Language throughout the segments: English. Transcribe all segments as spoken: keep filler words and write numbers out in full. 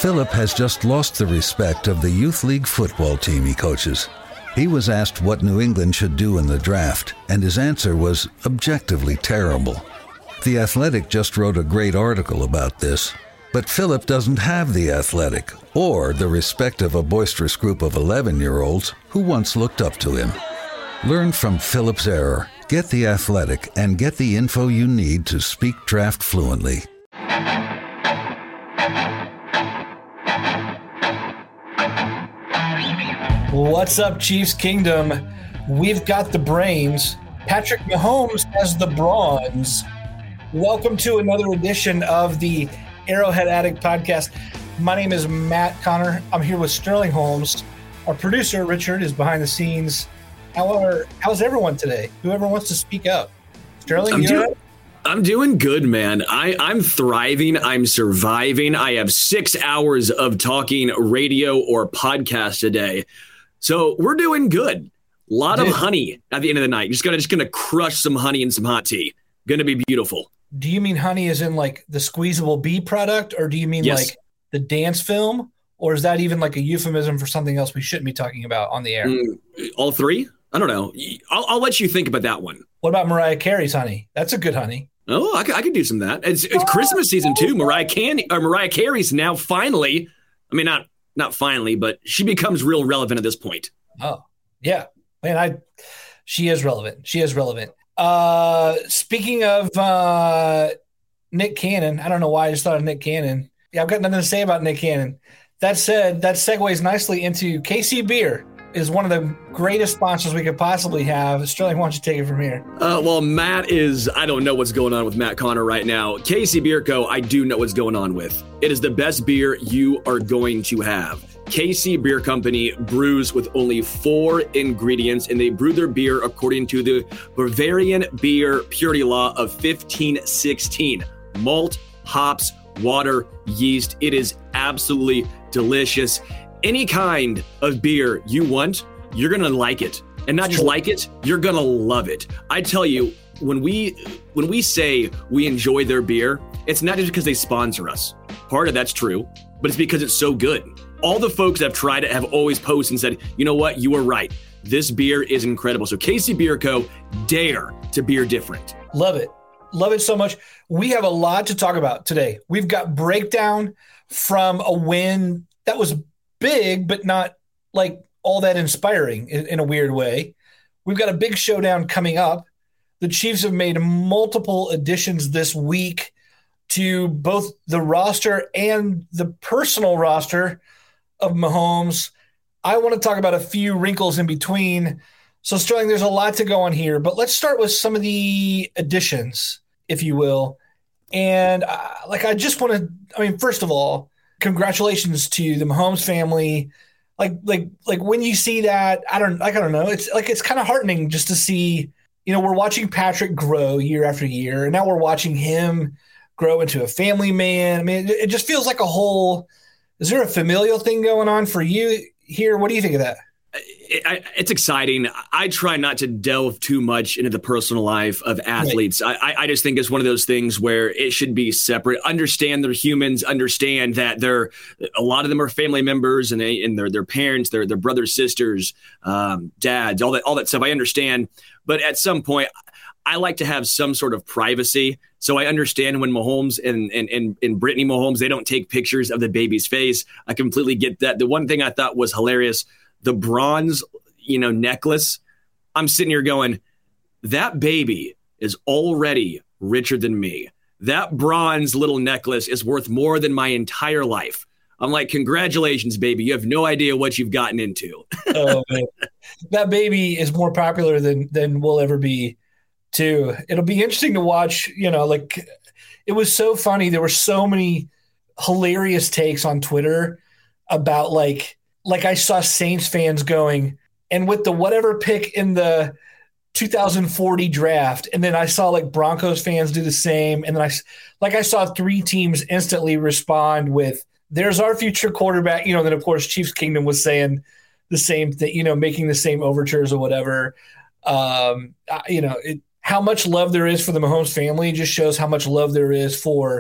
Philip has just lost the respect of the youth league football team he coaches. He was asked what New England should do in the draft, and his answer was objectively terrible. The Athletic just wrote a great article about this, but Philip doesn't have the Athletic or the respect of a boisterous group of eleven-year-olds who once looked up to him. Learn from Philip's error, get the Athletic, and get the info you need to speak draft fluently. What's up, Chiefs Kingdom? We've got the brains. Patrick Mahomes has the bronze. Welcome to another edition of the Arrowhead Addict podcast. My name is Matt Connor. I'm here with Sterling Holmes. Our producer, Richard, is behind the scenes. How are, how's everyone today? Whoever wants to speak up. Sterling, I'm, you do- right? I'm doing good, man. I, I'm thriving. I'm surviving. I have six hours of talking radio or podcast a day. So we're doing good. A lot Dude. of honey at the end of the night. Just gonna just gonna crush some honey and some hot tea. Gonna be beautiful. Do you mean honey as in like the squeezable bee product, or do you mean yes. like the dance film, or is that even like a euphemism for something else we shouldn't be talking about on the air? Mm, all three? I don't know. I'll, I'll let you think about that one. What about Mariah Carey's honey? That's a good honey. Oh, I, I could do some of that. It's, it's oh, Christmas season too. Mariah Can or Mariah Carey's now finally. I mean, not. Not finally, but she becomes real relevant at this point. Oh, yeah. Man, I she is relevant. She is relevant. Uh, speaking of uh, Nick Cannon, I don't know why I just thought of Nick Cannon. Yeah, I've got nothing to say about Nick Cannon. That said, that segues nicely into K C Beer is one of the greatest sponsors we could possibly have. Sterling, why don't you take it from here? Uh, well, Matt is, I don't know what's going on with Matt Connor right now. K C Beer Co., I do know what's going on with. It is the best beer you are going to have. K C Beer Company brews with only four ingredients, and they brew their beer according to the Bavarian Beer Purity Law of fifteen sixteen. Malt, hops, water, yeast. It is absolutely delicious. Any kind of beer you want, you're going to like it. And not just like it, you're going to love it. I tell you, when we when we say we enjoy their beer, it's not just because they sponsor us. Part of that's true, but it's because it's so good. All the folks that have tried it have always posted and said, you know what, you were right. This beer is incredible. So K C Beer Co., dare to beer different. Love it. Love it so much. We have a lot to talk about today. We've got breakdown from a win that was big, but not like all that inspiring in, in a weird way. We've got a big showdown coming up. The Chiefs have made multiple additions this week to both the roster and the personal roster of Mahomes. I want to talk about a few wrinkles in between. So Sterling, there's a lot to go on here, but let's start with some of the additions, if you will. And uh, like, I just want to, I mean, first of all, congratulations to the Mahomes family. Like, like, like when you see that, I don't, like, I don't know. It's like, it's kind of heartening just to see, you know, we're watching Patrick grow year after year, and now we're watching him grow into a family man. I mean, it, it just feels like a whole, is there a familial thing going on for you here? What do you think of that? It, I, it's exciting. I try not to delve too much into the personal life of athletes. Right. I, I just think it's one of those things where it should be separate. Understand they're humans. Understand that they're a lot of them are family members, and they and their their parents, their their brothers, sisters, um, dads, all that all that stuff. I understand, but at some point, I like to have some sort of privacy. So I understand when Mahomes and and and, and Brittany Mahomes, they don't take pictures of the baby's face. I completely get that. The one thing I thought was hilarious, the bronze, you know, necklace. I'm sitting here going, that baby is already richer than me. That bronze little necklace is worth more than my entire life. I'm like, congratulations, baby. You have no idea what you've gotten into. Oh, man. That baby is more popular than than we'll ever be, too. It'll be interesting to watch. You know, like, it was so funny. There were so many hilarious takes on Twitter about, like, like I saw Saints fans going, and with the whatever pick in the two thousand forty draft, and then I saw like Broncos fans do the same, and then I like I saw three teams instantly respond with, "There's our future quarterback." You know, then of course Chiefs Kingdom was saying the same thing, you know, making the same overtures or whatever. Um, you know, it, how much love there is for the Mahomes family just shows how much love there is for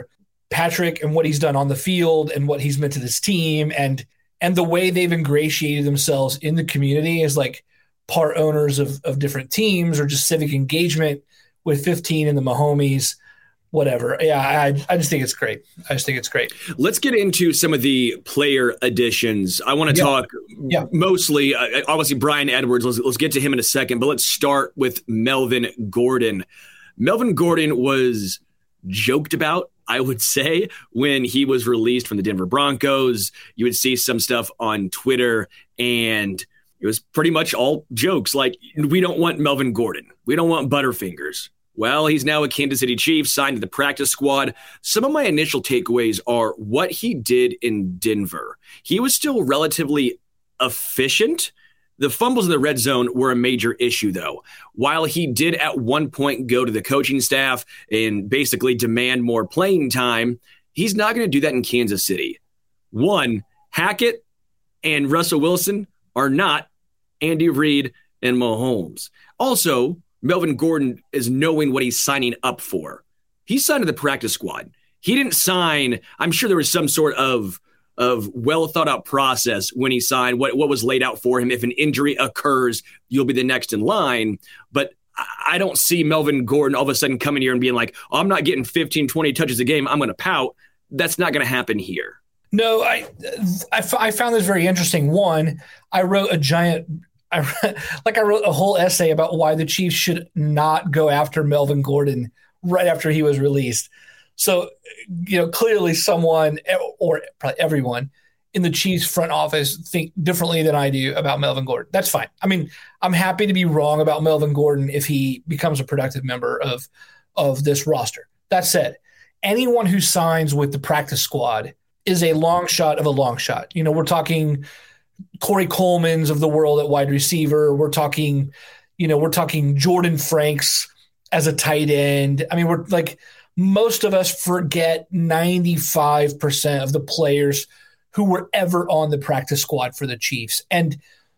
Patrick and what he's done on the field and what he's meant to this team and and the way they've ingratiated themselves in the community as like part owners of, of different teams or just civic engagement with fifteen and the Mahomies, whatever. Yeah, I, I just think it's great. I just think it's great. Let's get into some of the player additions. I want to yeah. talk yeah. mostly, uh, obviously, Bryan Edwards. Let's, let's get to him in a second, but let's start with Melvin Gordon. Melvin Gordon was joked about, I would say, when he was released from the Denver Broncos. You would see some stuff on Twitter, and it was pretty much all jokes. Like, we don't want Melvin Gordon. We don't want Butterfingers. Well, he's now a Kansas City Chief, signed to the practice squad. Some of my initial takeaways are what he did in Denver. He was still relatively efficient. The fumbles in the red zone were a major issue, though. While he did at one point go to the coaching staff and basically demand more playing time, he's not going to do that in Kansas City. One, Hackett and Russell Wilson are not Andy Reid and Mahomes. Also, Melvin Gordon is knowing what he's signing up for. He signed to the practice squad. He didn't sign, I'm sure there was some sort of of well-thought-out process when he signed, what, what was laid out for him. If an injury occurs, you'll be the next in line. But I don't see Melvin Gordon all of a sudden coming here and being like, oh, I'm not getting fifteen, twenty touches a game, I'm going to pout. That's not going to happen here. No, I, I, I found this very interesting. One, I wrote a giant, I like I wrote a whole essay about why the Chiefs should not go after Melvin Gordon right after he was released. So, you know, clearly someone or probably everyone in the Chiefs front office think differently than I do about Melvin Gordon. That's fine. I mean, I'm happy to be wrong about Melvin Gordon if he becomes a productive member of, of this roster. That said, anyone who signs with the practice squad is a long shot of a long shot. You know, we're talking Corey Coleman's of the world at wide receiver. We're talking, you know, we're talking Jordan Franks as a tight end. I mean, we're like – most of us forget ninety-five percent of the players who were ever on the practice squad for the Chiefs. And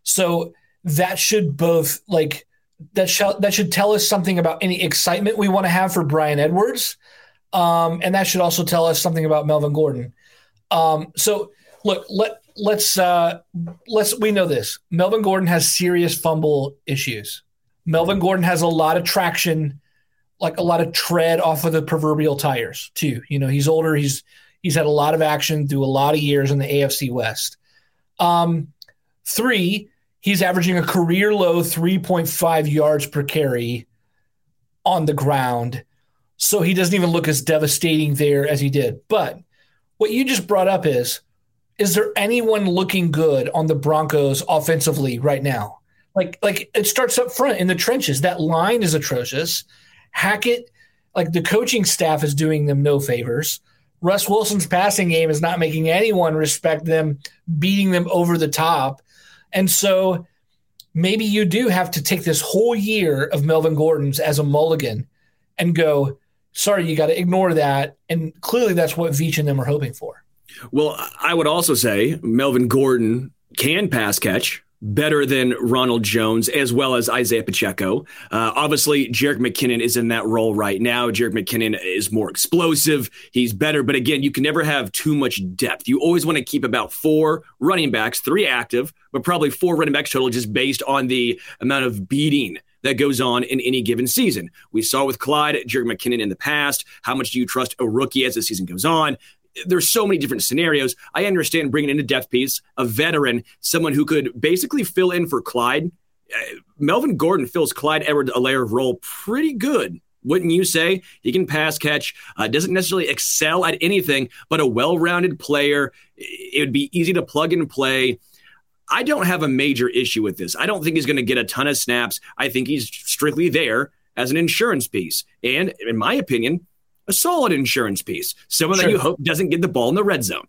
so that should both like that shall that should tell us something about any excitement we want to have for Bryan Edwards. Um, and that should also tell us something about Melvin Gordon. Um, so look, let let's uh, let's we know this. Melvin Gordon has serious fumble issues. Melvin Gordon has a lot of traction, like a lot of tread off of the proverbial tires too. You know, he's older. He's, he's had a lot of action through a lot of years in the A F C West. Um, three, he's averaging a career low three point five yards per carry on the ground. So he doesn't even look as devastating there as he did. But what you just brought up is, is there anyone looking good on the Broncos offensively right now? Like, like it starts up front in the trenches. That line is atrocious. Hackett, like the coaching staff is doing them no favors. Russ Wilson's passing game is not making anyone respect them, beating them over the top. And so maybe you do have to take this whole year of Melvin Gordon's as a mulligan and go, sorry, you got to ignore that. And clearly that's what Veach and them are hoping for. Well, I would also say Melvin Gordon can pass catch better than Ronald Jones, as well as Isaiah Pacheco. Uh, obviously, Jerick McKinnon is in that role right now. Jerick McKinnon is more explosive. He's better. But again, you can never have too much depth. You always want to keep about four running backs, three active, but probably four running backs total just based on the amount of beating that goes on in any given season. We saw with Clyde, Jerick McKinnon in the past. How much do you trust a rookie as the season goes on? There's so many different scenarios. I understand bringing in a depth piece, a veteran, someone who could basically fill in for Clyde. Uh, Melvin Gordon fills Clyde Edwards-Helaire role pretty good, wouldn't you say? He can pass catch, uh, doesn't necessarily excel at anything, but a well-rounded player. It would be easy to plug and play. I don't have a major issue with this. I don't think he's going to get a ton of snaps. I think he's strictly there as an insurance piece. And in my opinion, a solid insurance piece. Someone sure. that you hope doesn't get the ball in the red zone.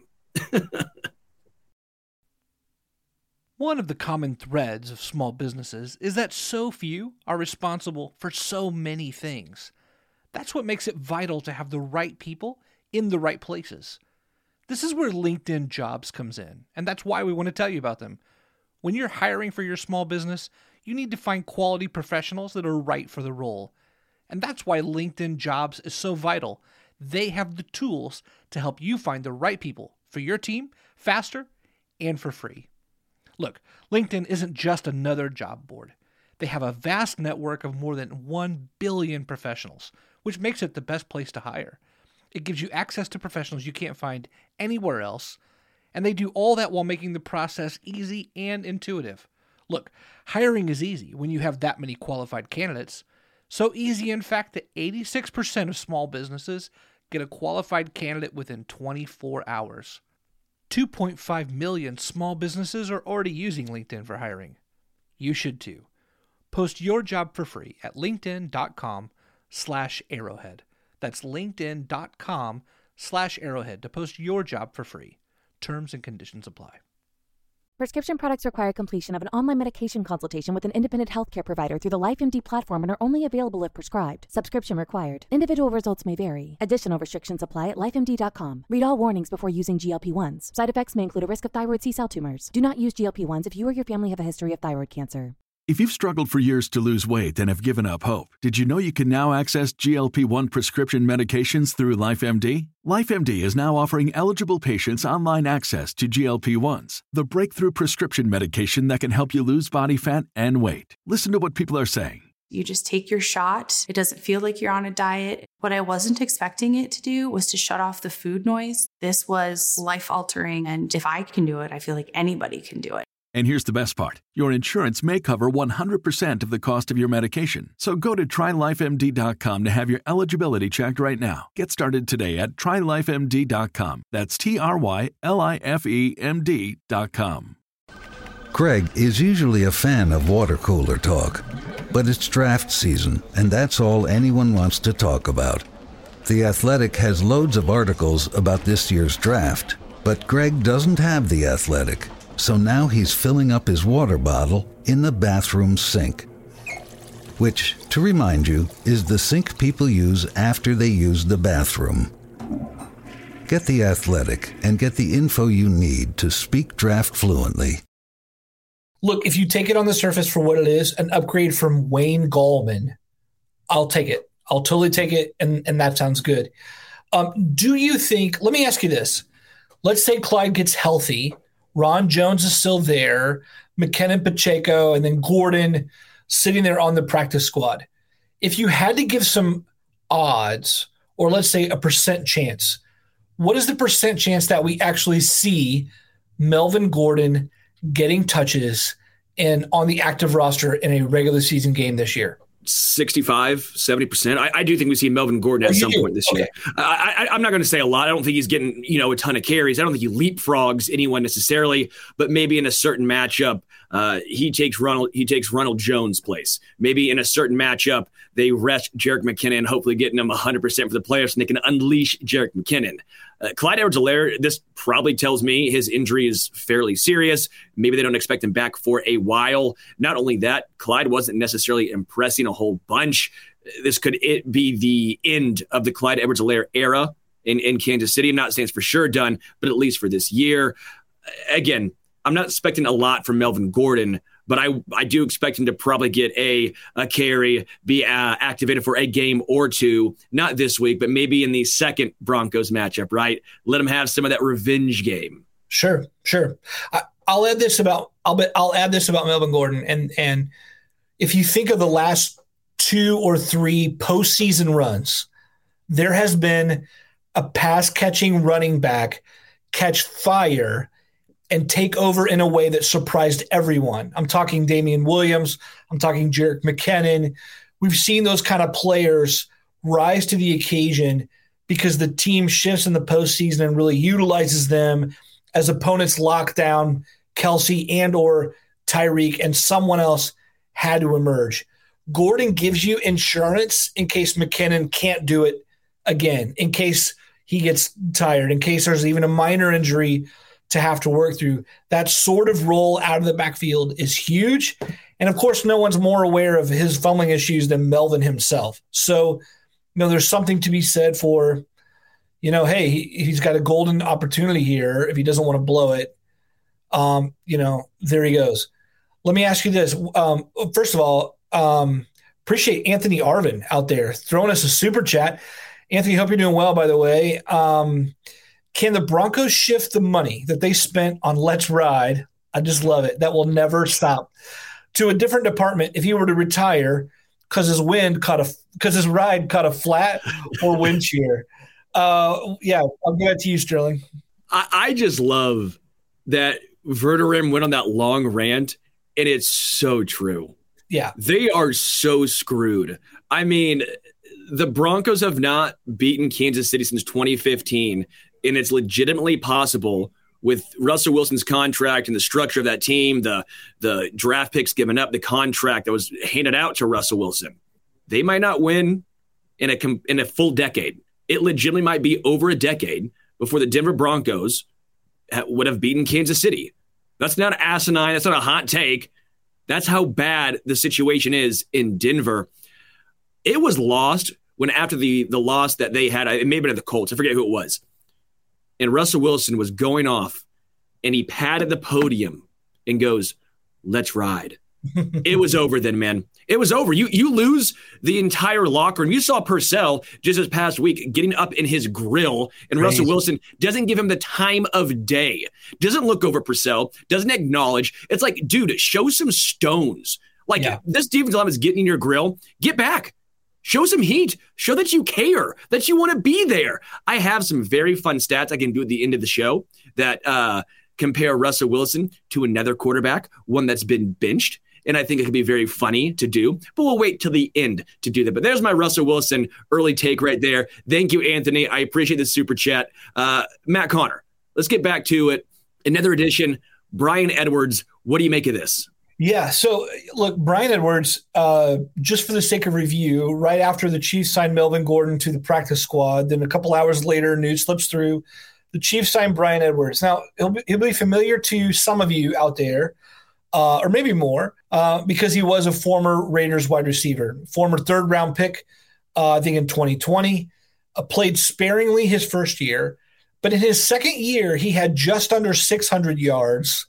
One of the common threads of small businesses is that so few are responsible for so many things. That's what makes it vital to have the right people in the right places. This is where LinkedIn Jobs comes in, and that's why we want to tell you about them. When you're hiring for your small business, you need to find quality professionals that are right for the role. And that's why LinkedIn Jobs is so vital. They have the tools to help you find the right people for your team faster and for free. Look, LinkedIn isn't just another job board. They have a vast network of more than one billion professionals, which makes it the best place to hire. It gives you access to professionals you can't find anywhere else, and they do all that while making the process easy and intuitive. Look, hiring is easy when you have that many qualified candidates. So easy, in fact, that eighty-six percent of small businesses get a qualified candidate within twenty-four hours. two point five million small businesses are already using LinkedIn for hiring. You should too. Post your job for free at linkedin.com slash arrowhead. That's linkedin.com slash arrowhead to post your job for free. Terms and conditions apply. Prescription products require completion of an online medication consultation with an independent healthcare provider through the LifeMD platform and are only available if prescribed. Subscription required. Individual results may vary. Additional restrictions apply at life M D dot com. Read all warnings before using G L P one s. Side effects may include a risk of thyroid C-cell tumors. Do not use G L P one s if you or your family have a history of thyroid cancer. If you've struggled for years to lose weight and have given up hope, did you know you can now access G L P one prescription medications through LifeMD? LifeMD is now offering eligible patients online access to G L P one s, the breakthrough prescription medication that can help you lose body fat and weight. Listen to what people are saying. You just take your shot. It doesn't feel like you're on a diet. What I wasn't expecting it to do was to shut off the food noise. This was life-altering, and if I can do it, I feel like anybody can do it. And here's the best part. Your insurance may cover one hundred percent of the cost of your medication. So go to try life M D dot com to have your eligibility checked right now. Get started today at try life M D dot com. That's T R Y L I F E M D dot com. Craig is usually a fan of water cooler talk, but it's draft season, and that's all anyone wants to talk about. The Athletic has loads of articles about this year's draft, but Greg doesn't have The Athletic. So now he's filling up his water bottle in the bathroom sink, which, to remind you, is the sink people use after they use the bathroom. Get The Athletic and get the info you need to speak draft fluently. Look, if you take it on the surface for what it is, an upgrade from Wayne Gallman, I'll take it. I'll totally take it, and, and that sounds good. Um, do you think – let me ask you this. Let's say Clyde gets healthy. Ron Jones is still there, McKinnon, Pacheco, and then Gordon sitting there on the practice squad. If you had to give some odds, or let's say a percent chance, what is the percent chance that we actually see Melvin Gordon getting touches and on the active roster in a regular season game this year? sixty-five, seventy percent. I, I do think we see Melvin Gordon at oh, some do? point this okay. year. I, I, I'm not going to say a lot. I don't think he's getting, you know, a ton of carries. I don't think he leapfrogs anyone necessarily, but maybe in a certain matchup, uh, he takes Ronald, he takes Ronald Jones' place. Maybe in a certain matchup, they rest Jerick McKinnon, hopefully getting him one hundred percent for the playoffs, and they can unleash Jerick McKinnon. Uh, Clyde Edwards-Helaire, this probably tells me his injury is fairly serious. Maybe they don't expect him back for a while. Not only that, Clyde wasn't necessarily impressing a whole bunch. This could it be the end of the Clyde Edwards-Helaire era in, in Kansas City. I'm not saying it's for sure done, but at least for this year. Again, I'm not expecting a lot from Melvin Gordon, but I, I do expect him to probably get a, a carry, be uh, activated for a game or two, not this week, but maybe in the second Broncos matchup, right? Let him have some of that revenge game. Sure, sure. I, I'll add this about I'll be, I'll add this about Melvin Gordon, and and if you think of the last two or three postseason runs, there has been a pass catching running back catch fire and take over in a way that surprised everyone. I'm talking Damian Williams. I'm talking Jerick McKinnon. We've seen those kind of players rise to the occasion because the team shifts in the postseason and really utilizes them as opponents lock down Kelsey and or Tyreek, and someone else had to emerge. Gordon gives you insurance in case McKinnon can't do it again, in case he gets tired, in case there's even a minor injury to have to work through. That sort of role out of the backfield is huge. And of course, no one's more aware of his fumbling issues than Melvin himself. So, you know, there's something to be said for, you know, hey, he, he's got a golden opportunity here. If he doesn't want to blow it, um, you know, there he goes. Let me ask you this. Um, first of all, um, appreciate Anthony Arvin out there throwing us a super chat. Anthony, hope you're doing well, by the way. Um, can the Broncos shift the money that they spent on Let's Ride? I just love it. That will never stop. To a different department if he were to retire because his wind caught a because his ride caught a flat or wind shear. Uh, yeah, I'll give it to you, Sterling. I, I just love that Verderame went on that long rant, and it's so true. Yeah. They are so screwed. I mean, the Broncos have not beaten Kansas City since twenty fifteen, and it's legitimately possible with Russell Wilson's contract and the structure of that team, the the draft picks given up, the contract that was handed out to Russell Wilson. They might not win in a in a full decade. It legitimately might be over a decade before the Denver Broncos would have beaten Kansas City. That's not asinine. That's not a hot take. That's how bad the situation is in Denver. It was lost when after the, the loss that they had, it may have been at the Colts. I forget who it was. And Russell Wilson was going off, and he patted the podium and goes, "Let's ride." It was over then, man. It was over. You you lose the entire locker room. You saw Purcell just this past week getting up in his grill, and Crazy. Russell Wilson doesn't give him the time of day. Doesn't look over Purcell. Doesn't acknowledge. It's like, dude, show some stones. Like, yeah. This defensive line is getting in your grill. Get back. Show some heat. Show that you care, that you want to be there. I have some very fun stats I can do at the end of the show that uh, compare Russell Wilson to another quarterback, one that's been benched. And I think it could be very funny to do, but we'll wait till the end to do that. But there's my Russell Wilson early take right there. Thank you, Anthony. I appreciate the super chat. Uh, Matt Connor, let's get back to it. Another edition. Bryan Edwards, what do you make of this? Yeah, so look, Bryan Edwards, uh, just for the sake of review, right after the Chiefs signed Melvin Gordon to the practice squad, then a couple hours later, news slips through, the Chiefs signed Bryan Edwards. Now, he'll be, he'll be familiar to some of you out there, uh, or maybe more, uh, because he was a former Raiders wide receiver, former third-round pick, uh, I think in twenty twenty, uh, played sparingly his first year, but in his second year, he had just under six hundred yards.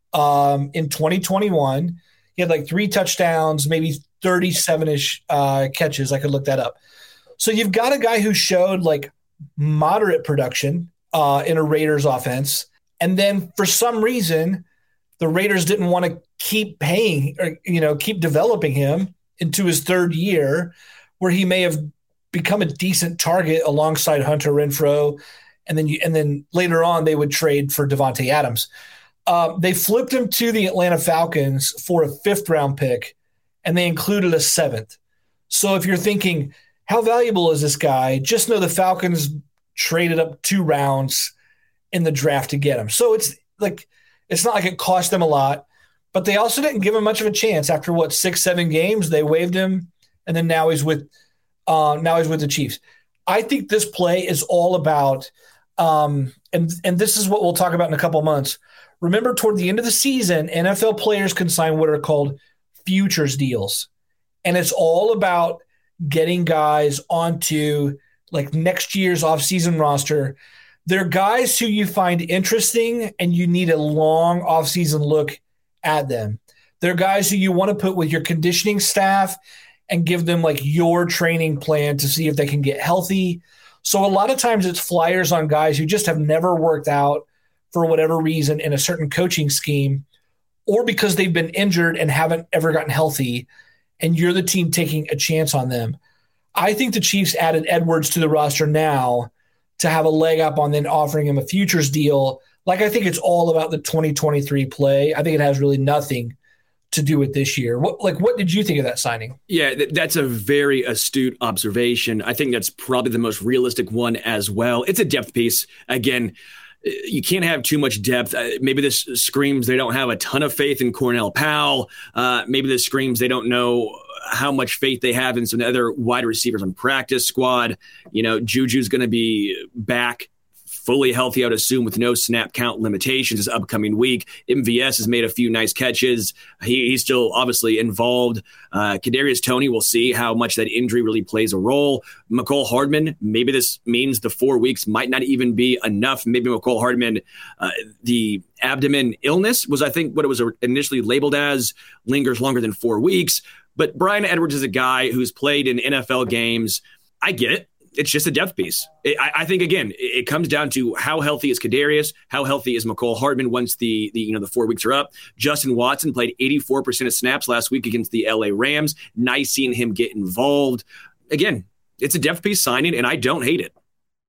Um, in twenty twenty-one, he had like three touchdowns, maybe thirty-seven-ish uh, catches. I could look that up. So you've got a guy who showed like moderate production uh, in a Raiders offense. And then for some reason, the Raiders didn't want to keep paying or, you know, keep developing him into his third year where he may have become a decent target alongside Hunter Renfrow. And then you, and then later on they would trade for Devontae Adams. Uh, they flipped him to the Atlanta Falcons for a fifth-round pick, and they included a seventh. So if you're thinking, how valuable is this guy? Just know the Falcons traded up two rounds in the draft to get him. So it's like it's not like it cost them a lot, but they also didn't give him much of a chance. After what six, seven games, they waived him, and then now he's with uh, now he's with the Chiefs. I think this play is all about, um, and and this is what we'll talk about in a couple months. Remember, toward the end of the season, N F L players can sign what are called futures deals. And it's all about getting guys onto like next year's offseason roster. They're guys who you find interesting and you need a long offseason look at them. They're guys who you want to put with your conditioning staff and give them like your training plan to see if they can get healthy. So a lot of times it's flyers on guys who just have never worked out for whatever reason in a certain coaching scheme, or because they've been injured and haven't ever gotten healthy, and you're the team taking a chance on them. I think the Chiefs added Edwards to the roster now to have a leg up on then offering him a futures deal. Like, I think it's all about the twenty twenty-three play. I think it has really nothing to do with this year. What, like, what did you think of that signing? Yeah, th- that's a very astute observation. I think that's probably the most realistic one as well. It's a depth piece. Again, you can't have too much depth. Uh, maybe this screams they don't have a ton of faith in Cornell Powell. Uh, maybe this screams they don't know how much faith they have in some other wide receivers on practice squad. You know, Juju's going to be back fully healthy, I would assume, with no snap count limitations this upcoming week. M V S has made a few nice catches. He, he's still obviously involved. Uh, Kadarius Toney, we'll see how much that injury really plays a role. Mecole Hardman, maybe this means the four weeks might not even be enough. Maybe Mecole Hardman, uh, the abdomen illness was, I think, what it was initially labeled as, lingers longer than four weeks. But Bryan Edwards is a guy who's played in N F L games. I get it. it's just a depth piece. It, I, I think, again, it, it comes down to how healthy is Kadarius, how healthy is McCole Hardman once the, the you know the four weeks are up. Justin Watson played eighty-four percent of snaps last week against the L A Rams. Nice seeing him get involved. Again, it's a depth piece signing, and I don't hate it.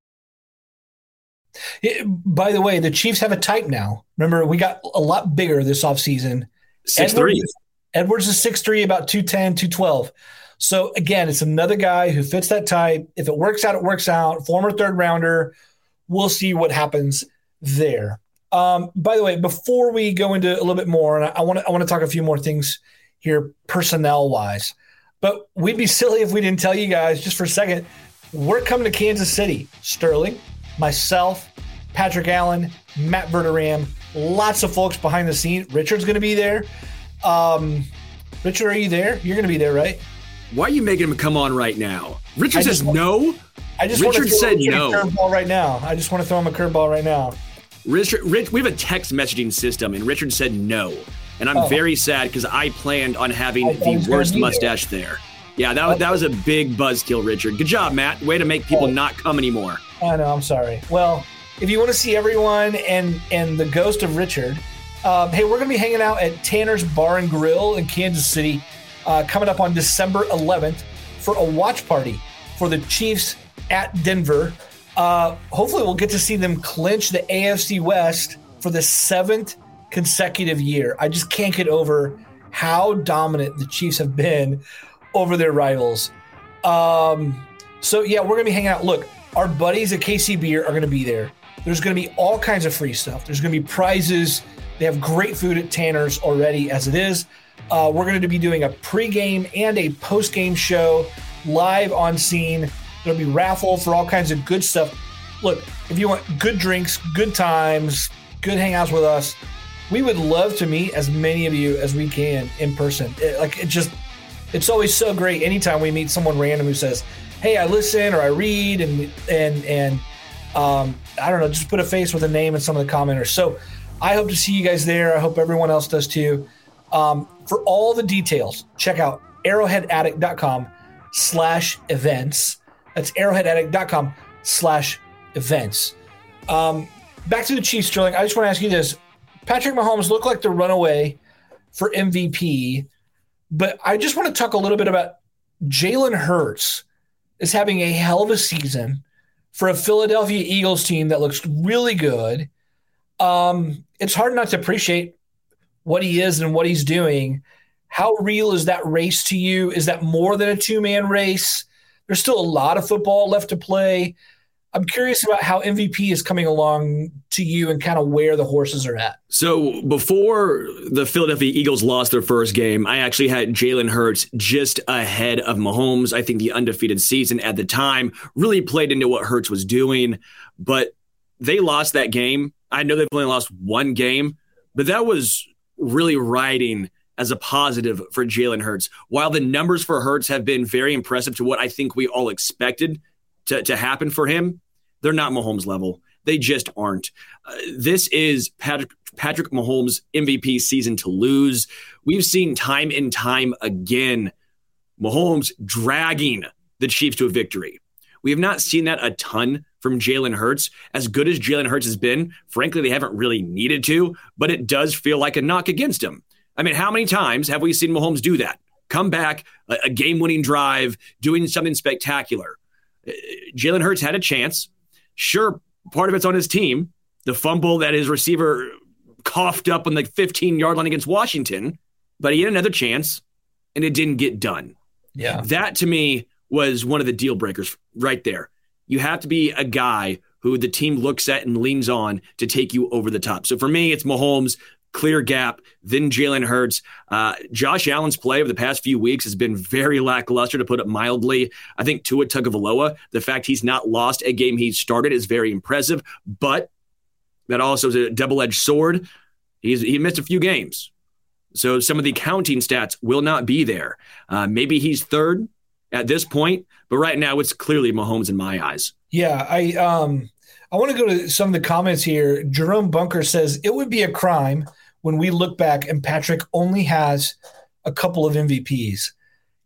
it. By the way, the Chiefs have a type now. Remember, we got a lot bigger this offseason. six three. Edwards is six three, about two ten, two twelve. So, again, it's another guy who fits that type. If it works out, it works out. Former third rounder. We'll see what happens there. Um, by the way, before we go into a little bit more, and I want to I want to talk a few more things here personnel-wise, but we'd be silly if we didn't tell you guys just for a second, we're coming to Kansas City. Sterling, myself, Patrick Allen, Matt Verderam, lots of folks behind the scenes. Richard's going to be there. Um, Richard, are you there? You're going to be there, right? Why are you making him come on right now? Richard says want, no. I just Richard want to said throw no. a curveball right now. I just want to throw him a curveball right now. Richard, Rich, we have a text messaging system, and Richard said no. And I'm oh. very sad because I planned on having the worst mustache there. there. Yeah, that, that was a big buzzkill, Richard. Good job, Matt. Way to make people oh. not come anymore. I know, I'm sorry. Well, if you want to see everyone and, and the ghost of Richard, um, hey, we're going to be hanging out at Tanner's Bar and Grill in Kansas City uh, coming up on December eleventh for a watch party for the Chiefs at Denver. Uh, hopefully we'll get to see them clinch the A F C West for the seventh consecutive year. I just can't get over how dominant the Chiefs have been over their rivals. Um, so, yeah, we're going to be hanging out. Look, our buddies at K C Beer are going to be there. There's going to be all kinds of free stuff. There's going to be prizes. They have great food at Tanner's already as it is. Uh, we're going to be doing a pregame and a postgame show live on scene. There'll be raffle for all kinds of good stuff. Look, if you want good drinks, good times, good hangouts with us, we would love to meet as many of you as we can in person. It, like it just, it's always so great anytime we meet someone random who says, "Hey, I listen or I read," and and and um, I don't know, just put a face with a name in some of the commenters. So I hope to see you guys there. I hope everyone else does too. Um, for all the details, check out arrowheadaddict.com slash events. That's arrowheadaddict.com slash events. Um, back to the Chiefs, Sterling. I just want to ask you this. Patrick Mahomes looked like the runaway for M V P, but I just want to talk a little bit about Jalen Hurts is having a hell of a season for a Philadelphia Eagles team that looks really good. Um, it's hard not to appreciate what he is and what he's doing. How real is that race to you? Is that more than a two-man race? There's still a lot of football left to play. I'm curious about how M V P is coming along to you and kind of where the horses are at. So before the Philadelphia Eagles lost their first game, I actually had Jalen Hurts just ahead of Mahomes. I think the undefeated season at the time really played into what Hurts was doing, but they lost that game. I know they've only lost one game, but that was really riding as a positive for Jalen Hurts. While the numbers for Hurts have been very impressive to what I think we all expected to, to happen for him, they're not Mahomes level. They just aren't. Uh, this is Patrick, Patrick Mahomes' M V P season to lose. We've seen time and time again Mahomes dragging the Chiefs to a victory. We have not seen that a ton from Jalen Hurts. As good as Jalen Hurts has been, frankly, they haven't really needed to, but it does feel like a knock against him. I mean, how many times have we seen Mahomes do that? Come back, a, a game-winning drive, doing something spectacular. Uh, Jalen Hurts had a chance. Sure, part of it's on his team. The fumble that his receiver coughed up on the fifteen-yard line against Washington, but he had another chance, and it didn't get done. Yeah, that to me was one of the deal breakers right there. You have to be a guy who the team looks at and leans on to take you over the top. So for me, it's Mahomes, clear gap, then Jalen Hurts. Uh, Josh Allen's play over the past few weeks has been very lackluster, to put it mildly. I think Tua Tagovailoa, the fact he's not lost a game he started is very impressive, but that also is a double-edged sword. He's he missed a few games. So some of the counting stats will not be there. Uh, maybe he's third at this point, but right now it's clearly Mahomes in my eyes. Yeah, I um I want to go to some of the comments here. Jerome Bunker says, it would be a crime when we look back and Patrick only has a couple of M V Ps.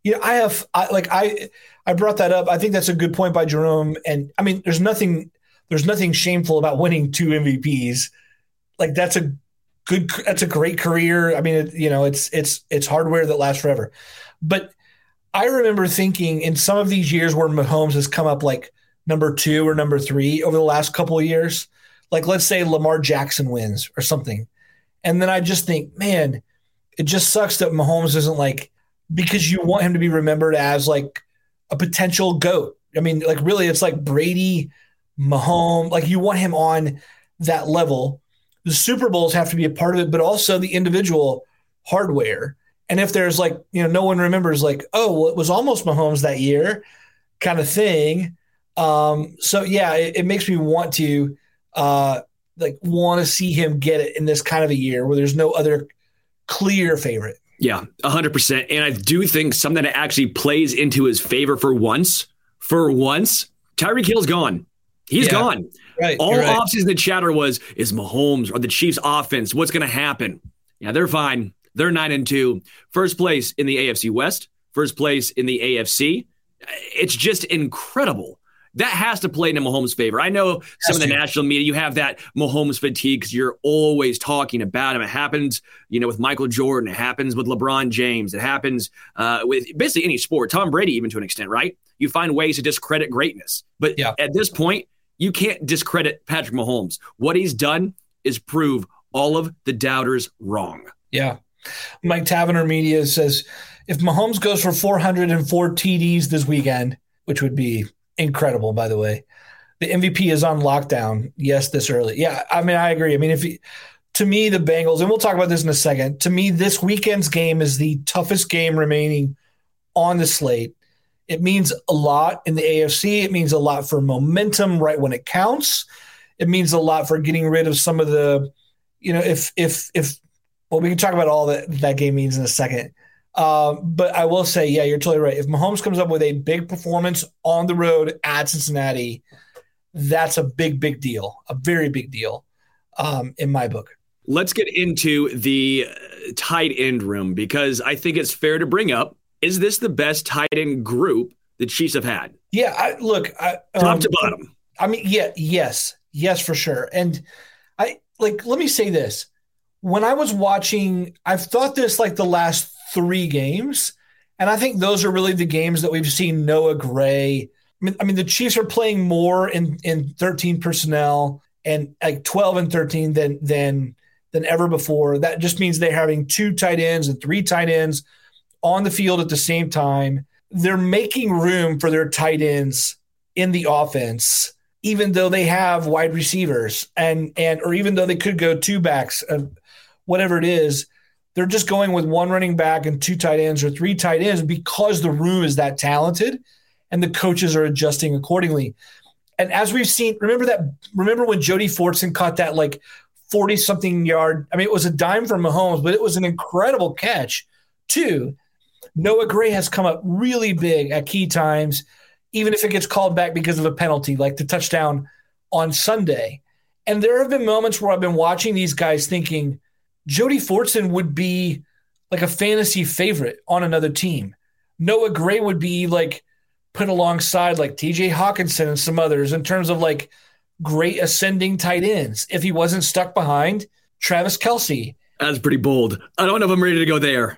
You know, I have I, like I I brought that up. I think that's a good point by Jerome. And I mean, there's nothing there's nothing shameful about winning two M V Ps. Like that's a good that's a great career. I mean, it, you know, it's it's it's hardware that lasts forever. But I remember thinking in some of these years where Mahomes has come up like number two or number three over the last couple of years, like let's say Lamar Jackson wins or something. And then I just think, man, it just sucks that Mahomes isn't like, because you want him to be remembered as like a potential GOAT. I mean, like really it's like Brady, Mahomes, like you want him on that level. The Super Bowls have to be a part of it, but also the individual hardware. And if there's like, you know, no one remembers like, oh, well, it was almost Mahomes that year kind of thing. Um, so yeah, it, it makes me want to uh, like want to see him get it in this kind of a year where there's no other clear favorite. Yeah, one hundred percent. And I do think something that actually plays into his favor for once, for once, Tyreek Hill's gone. He's yeah, gone. Right, All right. offseason, the chatter was, is Mahomes or the Chiefs offense, what's going to happen? Yeah, they're fine. They're nine and two. First place in the A F C West. First place in the A F C. It's just incredible. That has to play into Mahomes' favor. I know some of the national media, you have that Mahomes fatigue because you're always talking about him. It happens, you know, with Michael Jordan. It happens with LeBron James. It happens uh, with basically any sport. Tom Brady, even to an extent, right? You find ways to discredit greatness. But yeah. At this point, you can't discredit Patrick Mahomes. What he's done is prove all of the doubters wrong. Yeah. Mike Tavener Media says, if Mahomes goes for four hundred four T Ds this weekend, which would be incredible, by the way, the M V P is on lockdown. Yes, this early. Yeah, I mean, I agree. I mean, if he, to me, the Bengals, and we'll talk about this in a second, to me, this weekend's game is the toughest game remaining on the slate. It means a lot in the A F C. It means a lot for momentum right when it counts. It means a lot for getting rid of some of the, you know, if, if, if, well, we can talk about all that that game means in a second. Um, but I will say, yeah, you're totally right. If Mahomes comes up with a big performance on the road at Cincinnati, that's a big, big deal, a very big deal um, in my book. Let's get into the tight end room because I think it's fair to bring up, is this the best tight end group the Chiefs have had? Yeah, I, look. I, Top um, to bottom. I mean, yeah, yes, yes, for sure. And I like, let me say this. When I was watching, I've thought this like the last three games, and I think those are really the games that we've seen Noah Gray. I mean, I mean the Chiefs are playing more in, in thirteen personnel and like twelve and thirteen than than than ever before. That just means they're having two tight ends and three tight ends on the field at the same time. They're making room for their tight ends in the offense, even though they have wide receivers and and or even though they could go two backs, uh, whatever it is. They're just going with one running back and two tight ends or three tight ends because the room is that talented and the coaches are adjusting accordingly. And as we've seen, remember that, remember when Jody Fortson caught that like forty something yard. I mean, it was a dime from Mahomes, but it was an incredible catch too. Noah Gray has come up really big at key times, even if it gets called back because of a penalty, like the touchdown on Sunday. And there have been moments where I've been watching these guys thinking, Jody Fortson would be like a fantasy favorite on another team. Noah Gray would be like put alongside like T J Hawkinson and some others in terms of like great ascending tight ends if he wasn't stuck behind Travis Kelce. That's pretty bold. I don't know if I'm ready to go there.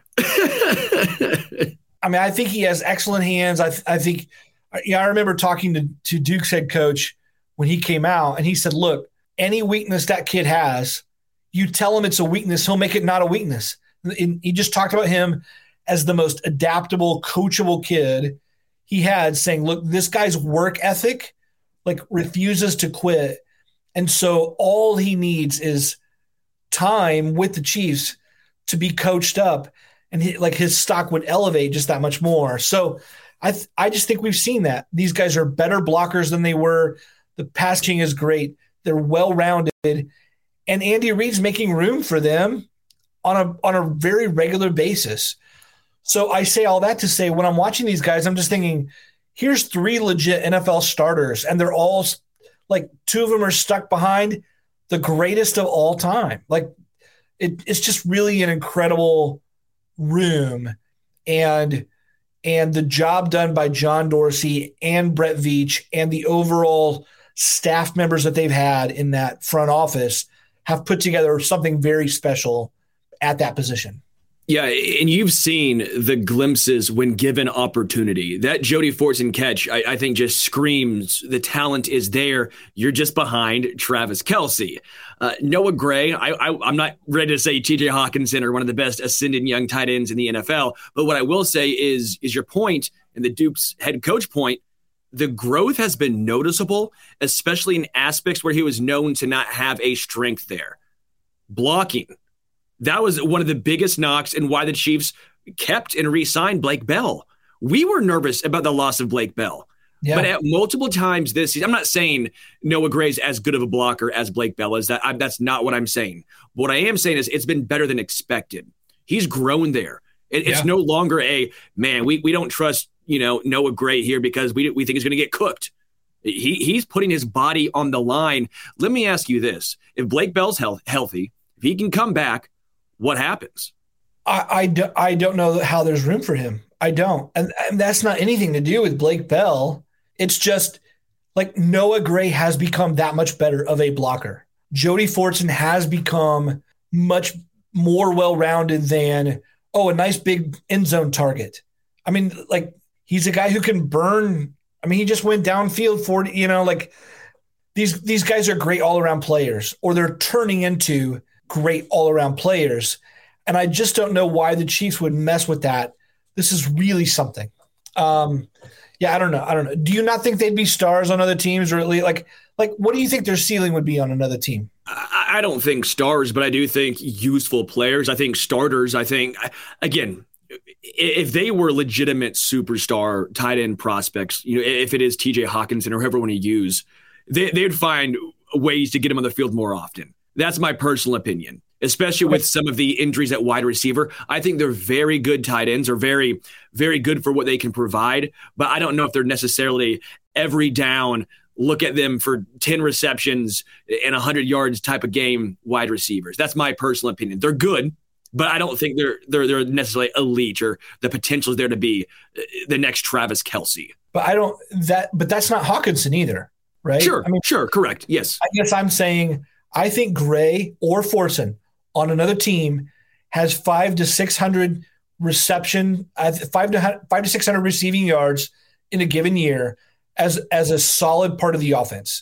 I mean, I think he has excellent hands. I, th- I think, yeah, I remember talking to, to Duke's head coach when he came out, and he said, look, any weakness that kid has, you tell him it's a weakness, he'll make it not a weakness. And he just talked about him as the most adaptable, coachable kid he had, saying, look, this guy's work ethic, like, refuses to quit. And so all he needs is time with the Chiefs to be coached up, and he, like his stock would elevate just that much more. So I th- I just think we've seen that. These guys are better blockers than they were. The passing is great. They're well-rounded. And Andy Reid's making room for them on a on a very regular basis. So I say all that to say, when I'm watching these guys, I'm just thinking, here's three legit N F L starters, and they're all like, two of them are stuck behind the greatest of all time. Like it, it's just really an incredible room. And and the job done by John Dorsey and Brett Veach and the overall staff members that they've had in that front office have put together something very special at that position. Yeah, and you've seen the glimpses when given opportunity. That Jody Fortson catch, I, I think, just screams the talent is there. You're just behind Travis Kelce. Uh, Noah Gray, I, I, I'm not ready to say T J Hawkinson are one of the best ascending young tight ends in the N F L, but what I will say is, is your point, and the Duke's head coach point, the growth has been noticeable, especially in aspects where he was known to not have a strength there. Blocking. That was one of the biggest knocks and why the Chiefs kept and re-signed Blake Bell. We were nervous about the loss of Blake Bell. Yeah. But at multiple times this season, I'm not saying Noah Gray's as good of a blocker as Blake Bell is. That I'm, that's not what I'm saying. What I am saying is it's been better than expected. He's grown there. It, yeah. It's no longer a, man, we, we don't trust, you know, Noah Gray here because we we think he's going to get cooked. He He's putting his body on the line. Let me ask you this. If Blake Bell's health, healthy, if he can come back, what happens? I, I, do, I don't know how there's room for him. I don't. And, and that's not anything to do with Blake Bell. It's just like Noah Gray has become that much better of a blocker. Jody Fortson has become much more well-rounded than, oh, a nice big end zone target. I mean, like he's a guy who can burn. I mean, he just went downfield for, you know, like these, these guys are great all-around players, or they're turning into great all-around players. And I just don't know why the Chiefs would mess with that. This is really something. Um, yeah, I don't know. I don't know. Do you not think they'd be stars on other teams, or at least like, like what do you think their ceiling would be on another team? I, I don't think stars, but I do think useful players. I think starters. I think, again, if they were legitimate superstar tight end prospects, you know, if it is T J Hawkinson or whoever want to use, they they'd find ways to get him on the field more often. That's my personal opinion, especially with some of the injuries at wide receiver. I think they're very good tight ends, or very, very good for what they can provide. But I don't know if they're necessarily every down, look at them for ten receptions and one hundred yards type of game wide receivers. That's my personal opinion. They're good, but I don't think they're they're they're necessarily elite, or the potential is there to be the next Travis Kelce. But I don't that. But that's not Hawkinson either, right? Sure, I mean, sure, correct. Yes, I guess I'm saying. I think Gray or Fortson on another team has five to six hundred reception, five to five to six hundred receiving yards in a given year as as a solid part of the offense.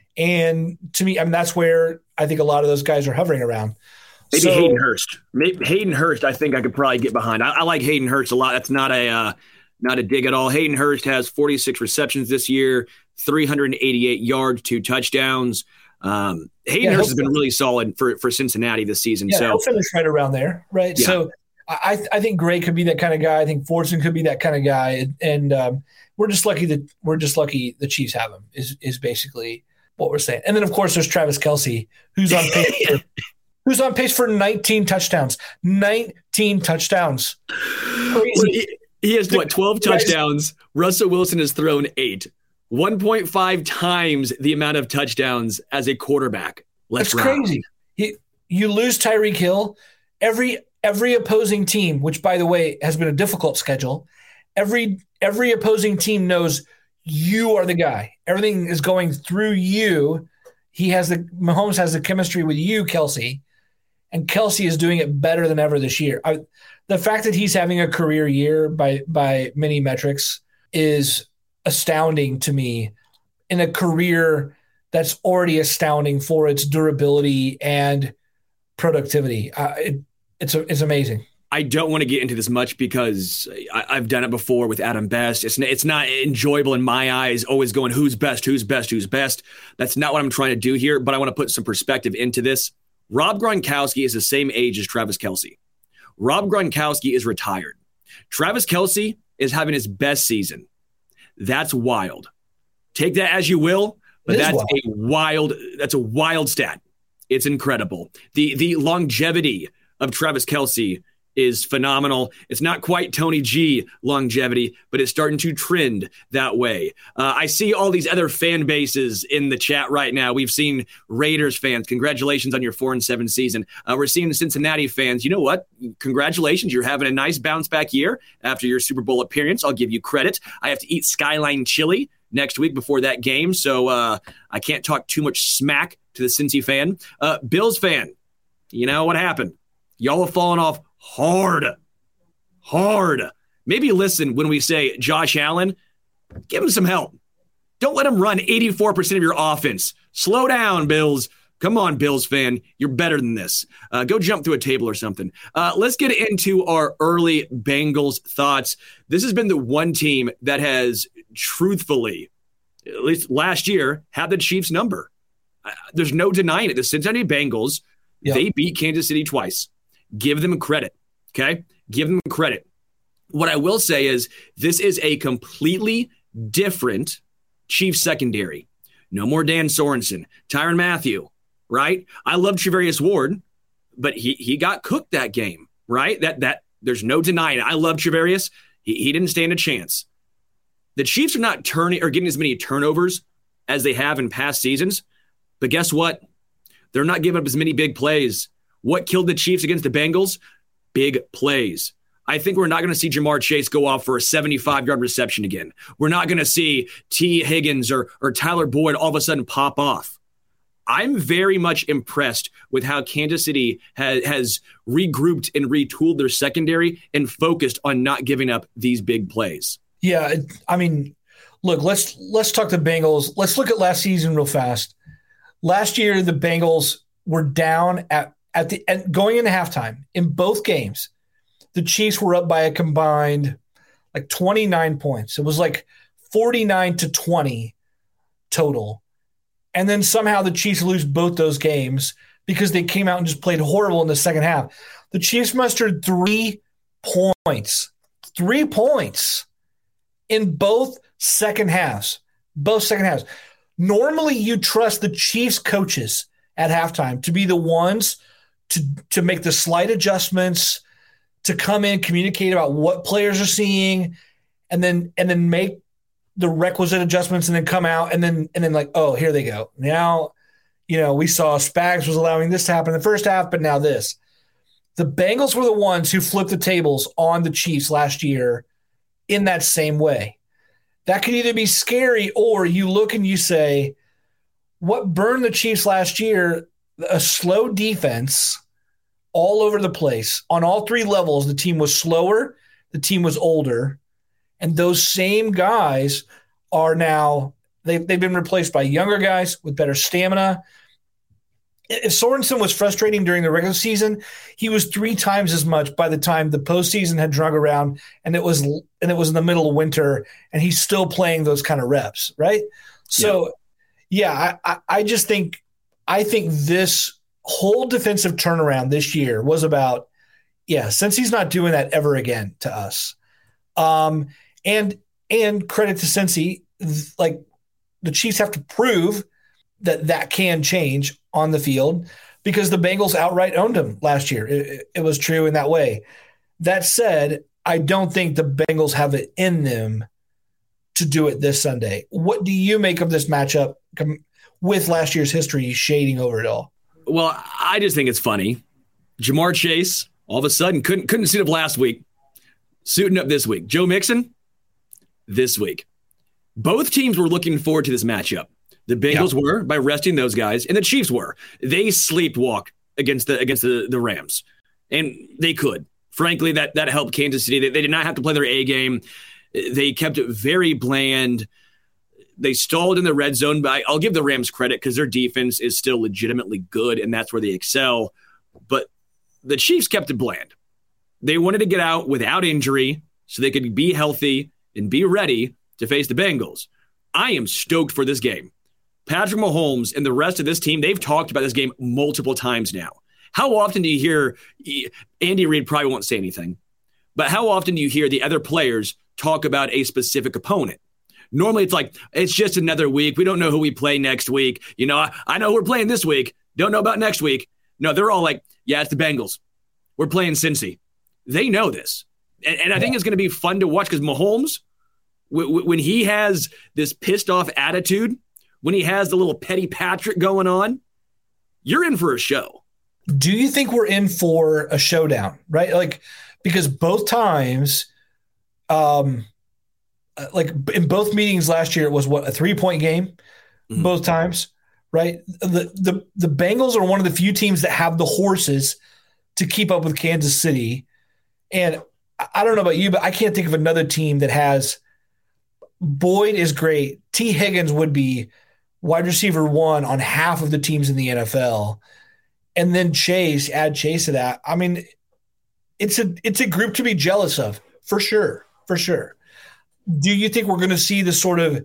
And to me, I mean, that's where I think a lot of those guys are hovering around. Maybe so, Hayden Hurst. Maybe Hayden Hurst, I think I could probably get behind. I, I like Hayden Hurst a lot. That's not a uh, not a dig at all. Hayden Hurst has forty-six receptions this year, three hundred eighty-eight yards, two touchdowns. Um, Hayden yeah, Hurst has been really solid for, for Cincinnati this season. Yeah, so he'll finish right around there, right? Yeah. So I I think Gray could be that kind of guy. I think Fortson could be that kind of guy, and, and um, we're just lucky that we're just lucky the Chiefs have him. Is is basically what we're saying. And then of course there's Travis Kelce, who's on pace for, who's on pace for nineteen touchdowns. nineteen touchdowns. Crazy. Well, he, he has what twelve touchdowns. Russell Wilson has thrown eight. one point five times the amount of touchdowns as a quarterback. Let's That's round. crazy. You, you lose Tyreek Hill. Every every opposing team, which by the way has been a difficult schedule, every every opposing team knows you are the guy. Everything is going through you. He has the Mahomes has the chemistry with you, Kelce, and Kelce is doing it better than ever this year. I, the fact that he's having a career year by by many metrics is astounding to me, in a career that's already astounding for its durability and productivity. Uh, it, it's a, it's amazing. I don't want to get into this much because I, I've done it before with Adam Best. It's it's not enjoyable in my eyes, always going, who's best, who's best, who's best. That's not what I'm trying to do here, but I want to put some perspective into this. Rob Gronkowski is the same age as Travis Kelce. Rob Gronkowski is retired. Travis Kelce is having his best season. That's wild. Take that as you will, but that's wild. a wild, that's a wild stat. It's incredible. The the longevity of Travis Kelce is phenomenal. It's not quite Tony G longevity, but it's starting to trend that way. Uh, I see all these other fan bases in the chat right now. We've seen Raiders fans. Congratulations on your four and seven season. Uh, we're seeing Cincinnati fans. You know what? Congratulations. You're having a nice bounce back year after your Super Bowl appearance. I'll give you credit. I have to eat Skyline chili next week before that game, so uh, I can't talk too much smack to the Cincy fan. Uh, Bills fan, you know what happened? Y'all have fallen off hard, hard. Maybe listen when we say Josh Allen, give him some help. Don't let him run eighty-four percent of your offense. Slow down, Bills. Come on, Bills fan. You're better than this. Uh, go jump through a table or something. Uh, let's get into our early Bengals thoughts. This has been the one team that has truthfully, at least last year, had the Chiefs number. Uh, there's no denying it. The Cincinnati Bengals, yep. They beat Kansas City twice. Give them credit, okay? Give them credit. What I will say is this is a completely different Chiefs secondary. No more Dan Sorensen, Tyrann Mathieu, right? I love Charvarius Ward, but he he got cooked that game, right? That that there's no denying it. I love Charvarius. He, he didn't stand a chance. The Chiefs are not turning or getting as many turnovers as they have in past seasons, but guess what? They're not giving up as many big plays. What killed the Chiefs against the Bengals? Big plays. I think we're not going to see Jamar Chase go off for a seventy-five-yard reception again. We're not going to see T. Higgins or, or Tyler Boyd all of a sudden pop off. I'm very much impressed with how Kansas City has, has regrouped and retooled their secondary and focused on not giving up these big plays. Yeah, I mean, look, let's let's talk the Bengals. Let's look at last season real fast. Last year, the Bengals were down at At the at going into halftime in both games. The Chiefs were up by a combined like twenty-nine points. It was like forty-nine to twenty total. And then somehow the Chiefs lose both those games because they came out and just played horrible in the second half. The Chiefs mustered three points, three points in both second halves, both second halves. Normally you trust the Chiefs coaches at halftime to be the ones to, to make the slight adjustments, to come in, communicate about what players are seeing, and then and then make the requisite adjustments and then come out and then and then like, oh, here they go. Now, you know, we saw Spags was allowing this to happen in the first half, but now this. The Bengals were the ones who flipped the tables on the Chiefs last year in that same way. That could either be scary or you look and you say, what burned the Chiefs last year? A slow defense all over the place. On all three levels, the team was slower, the team was older, and those same guys are now, they've, they've been replaced by younger guys with better stamina. If Sorensen was frustrating during the regular season, he was three times as much by the time the postseason had drug around and it was and it was in the middle of winter, and he's still playing those kind of reps, right? So, yeah, yeah I, I just think I think this whole defensive turnaround this year was about, yeah, since he's not doing that ever again to us. Um, and and credit to Cincy, like the Chiefs have to prove that that can change on the field because the Bengals outright owned them last year. It, it was true in that way. That said, I don't think the Bengals have it in them to do it this Sunday. What do you make of this matchup with last year's history shading over it all? Well, I just think it's funny. Jamar Chase, all of a sudden, couldn't couldn't suit up last week, suiting up this week. Joe Mixon, this week. Both teams were looking forward to this matchup. The Bengals yeah. were by resting those guys, and the Chiefs were. They sleepwalked against the against the, the Rams, and they could. Frankly, that that helped Kansas City. They, they did not have to play their A game. They kept it very bland. They stalled in the red zone, but I'll give the Rams credit because their defense is still legitimately good, and that's where they excel. But the Chiefs kept it bland. They wanted to get out without injury so they could be healthy and be ready to face the Bengals. I am stoked for this game. Patrick Mahomes and the rest of this team, they've talked about this game multiple times now. How often do you hear – Andy Reid probably won't say anything, but how often do you hear the other players talk about a specific opponent? Normally it's like, it's just another week. We don't know who we play next week. You know, I, I know who we're playing this week. Don't know about next week. No, they're all like, yeah, it's the Bengals. We're playing Cincy. They know this. And, and I think it's going to be fun to watch because Mahomes, w- w- when he has this pissed off attitude, when he has the little petty Patrick going on, you're in for a show. Do you think we're in for a showdown, right? Like, because both times, um, like in both meetings last year, it was what, a three-point game, mm-hmm. both times, right? The, the the Bengals are one of the few teams that have the horses to keep up with Kansas City. And I don't know about you, but I can't think of another team that has Boyd is great. T. Higgins would be wide receiver one on half of the teams in the N F L. And then Chase, add Chase to that. I mean, it's a it's a group to be jealous of, for sure, for sure. Do you think we're going to see the sort of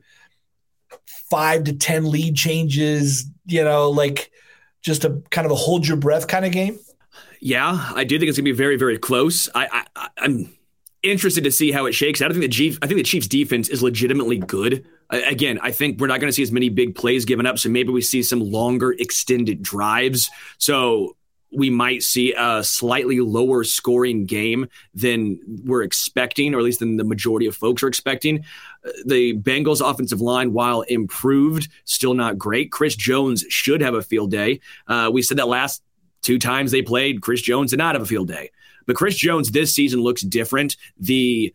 five to ten lead changes, you know, like just a kind of a hold your breath kind of game? Yeah, I do think it's going to be very, very close. I, I, I'm interested to see how it shakes out. I think the Chiefs, I think the Chiefs' defense is legitimately good. I, again, I think we're not going to see as many big plays given up, so maybe we see some longer extended drives. So we might see a slightly lower scoring game than we're expecting, or at least than the majority of folks are expecting. The Bengals offensive line, while improved, still not great. Chris Jones should have a field day. Uh, we said that last two times they played, Chris Jones did not have a field day. But Chris Jones this season looks different. The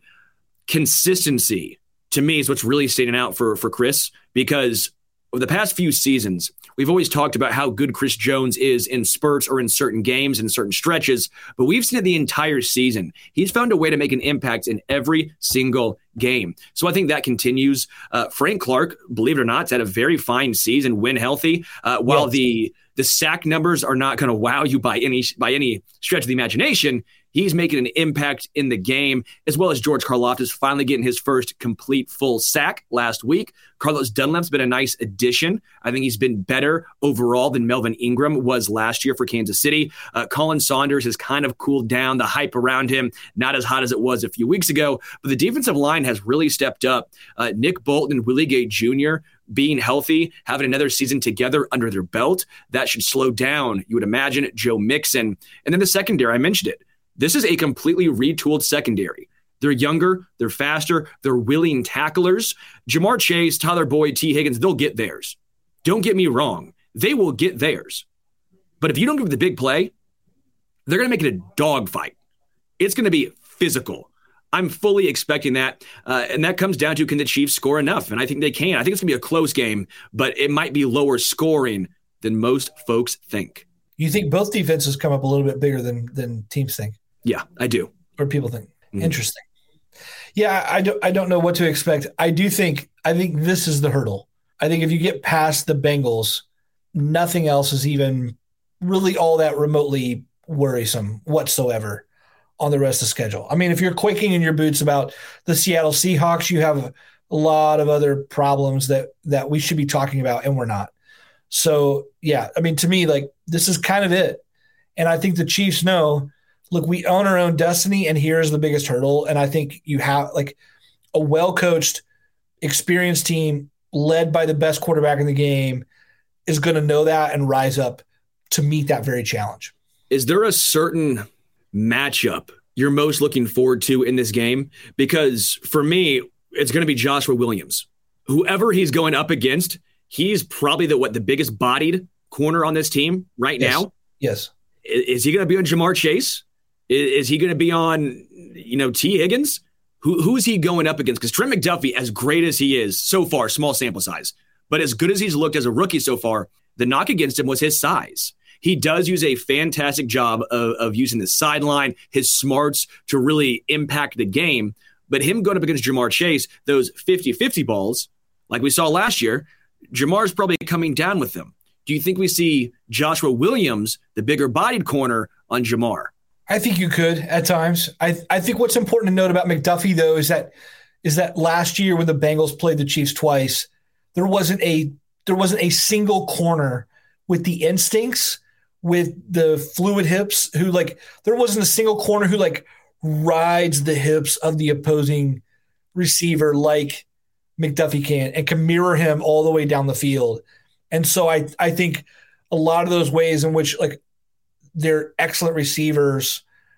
consistency, to me, is what's really standing out for, for Chris, because over the past few seasons, we've always talked about how good Chris Jones is in spurts or in certain games and certain stretches, but we've seen it the entire season. He's found a way to make an impact in every single game. So I think that continues. Uh, Frank Clark, believe it or not, has had a very fine season when healthy. Uh, while yes. the the sack numbers are not going to wow you by any by any stretch of the imagination, he's making an impact in the game, as well as George Karlaftis finally getting his first complete full sack last week. Carlos Dunlap's been a nice addition. I think he's been better overall than Melvin Ingram was last year for Kansas City. Uh, Colin Saunders has kind of cooled down. The hype around him, not as hot as it was a few weeks ago, but the defensive line has really stepped up. Uh, Nick Bolton and Willie Gay Junior being healthy, having another season together under their belt, that should slow down, you would imagine, Joe Mixon. And then the secondary, I mentioned it. This is a completely retooled secondary. They're younger, they're faster, they're willing tacklers. Jamar Chase, Tyler Boyd, T. Higgins, they'll get theirs. Don't get me wrong. They will get theirs. But if you don't give the big play, they're going to make it a dogfight. It's going to be physical. I'm fully expecting that. Uh, and that comes down to, can the Chiefs score enough? And I think they can. I think it's going to be a close game, but it might be lower scoring than most folks think. You think both defenses come up a little bit bigger than than teams think? Yeah, I do. Or people think. Mm-hmm. Interesting. Yeah, I don't I don't know what to expect. I do think I think this is the hurdle. I think if you get past the Bengals, nothing else is even really all that remotely worrisome whatsoever on the rest of the schedule. I mean, if you're quaking in your boots about the Seattle Seahawks, you have a lot of other problems that that we should be talking about, and we're not. So, yeah, I mean, to me, like, this is kind of it. And I think the Chiefs know, look, we own our own destiny, and here's the biggest hurdle. And I think you have, like, a well-coached, experienced team led by the best quarterback in the game is going to know that and rise up to meet that very challenge. Is there a certain matchup you're most looking forward to in this game? Because for me, it's going to be Joshua Williams. Whoever he's going up against, he's probably the what the biggest bodied corner on this team right yes. now. Yes. Is, is he going to be on Jamar Chase? Is, is he going to be on, you know, T. Higgins? Who who is he going up against? Because Trent McDuffie, as great as he is so far, small sample size, but as good as he's looked as a rookie so far, the knock against him was his size. He does use a fantastic job of, of using the sideline, his smarts to really impact the game. But him going up against Jamar Chase, those fifty-fifty balls, like we saw last year, Jamar's probably coming down with them. Do you think we see Joshua Williams, the bigger bodied corner, on Jamar? I think you could at times. I I think what's important to note about McDuffie, though, is that is that last year when the Bengals played the Chiefs twice, there wasn't a there wasn't a single corner with the instincts, with the fluid hips, who like there wasn't a single corner who like rides the hips of the opposing receiver like McDuffie can and can mirror him all the way down the field. And so I I think a lot of those ways in which like they're excellent receivers,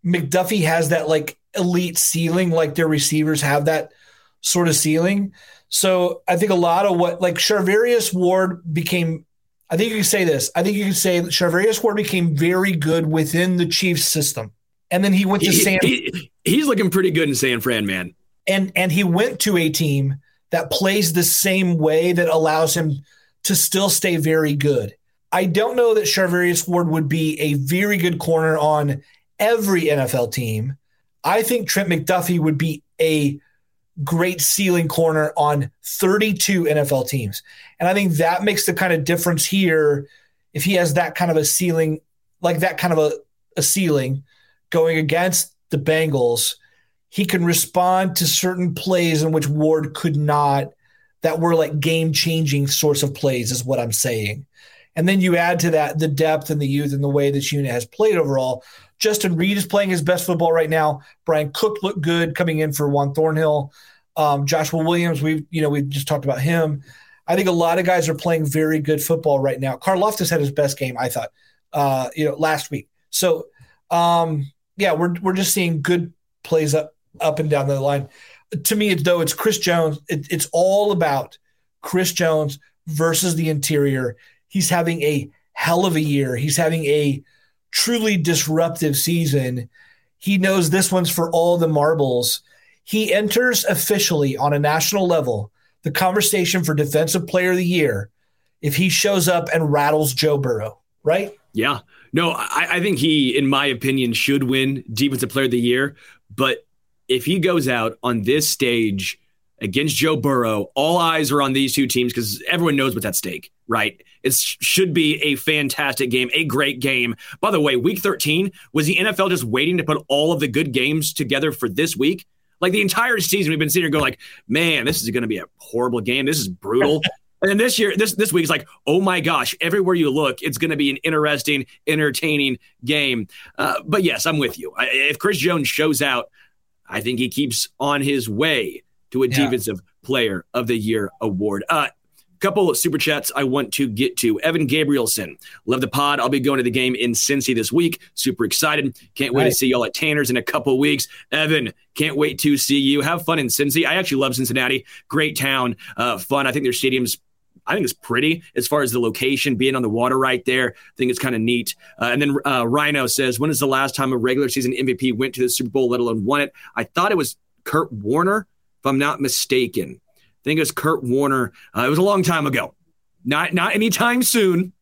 McDuffie has that like elite ceiling, like their receivers have that sort of ceiling. So I think a lot of what like Charvarius Ward became, I think you can say this. I think you can say that Charvarius Ward became very good within the Chiefs system. And then he went to he, San he, He's looking pretty good in San Fran, man. And and he went to a team that plays the same way that allows him to still stay very good. I don't know that Charvarius Ward would be a very good corner on every N F L team. I think Trent McDuffie would be a great ceiling corner on thirty-two N F L teams. And I think that makes the kind of difference here if he has that kind of a ceiling, like that kind of a, a ceiling going against the Bengals. He can respond to certain plays in which Ward could not, that were like game-changing sorts of plays is what I'm saying. And then you add to that the depth and the youth and the way this unit has played overall. Justin Reed is playing his best football right now. Brian Cook looked good coming in for Juan Thornhill. Um, Joshua Williams, we've you know we've just talked about him. I think a lot of guys are playing very good football right now. Karlaftis had his best game, I thought, uh, you know, last week. So um, yeah, we're we're just seeing good plays up up and down the line. To me, it's, though, it's Chris Jones. It, it's all about Chris Jones versus the interior. He's having a hell of a year. He's having a truly disruptive season. He knows this one's for all the marbles. He enters officially on a national level the conversation for Defensive Player of the Year if he shows up and rattles Joe Burrow, right? Yeah. No, I, I think he, in my opinion, should win Defensive Player of the Year. But if he goes out on this stage against Joe Burrow, all eyes are on these two teams because everyone knows what's at stake, right? It should be a fantastic game, a great game. By the way, week thirteen, was the N F L just waiting to put all of the good games together for this week? Like the entire season, we've been sitting here going like, man, this is going to be a horrible game. This is brutal. And then this year, this this week is like, oh my gosh, everywhere you look, it's going to be an interesting, entertaining game. Uh, but yes, I'm with you. I, if Chris Jones shows out, I think he keeps on his way to a yeah. Defensive Player of the Year award. A uh, couple of super chats I want to get to. Evan Gabrielson, love the pod. I'll be going to the game in Cincy this week. Super excited. Can't wait right. to see y'all at Tanner's in a couple of weeks. Evan, can't wait to see you. Have fun in Cincy. I actually love Cincinnati. Great town. Uh, fun. I think their stadium's I think it's pretty as far as the location, being on the water right there. I think it's kind of neat. Uh, and then uh, Rhino says, when is the last time a regular season M V P went to the Super Bowl, let alone won it? I thought it was Kurt Warner, if I'm not mistaken. I think it was Kurt Warner. Uh, it was a long time ago. Not not anytime soon.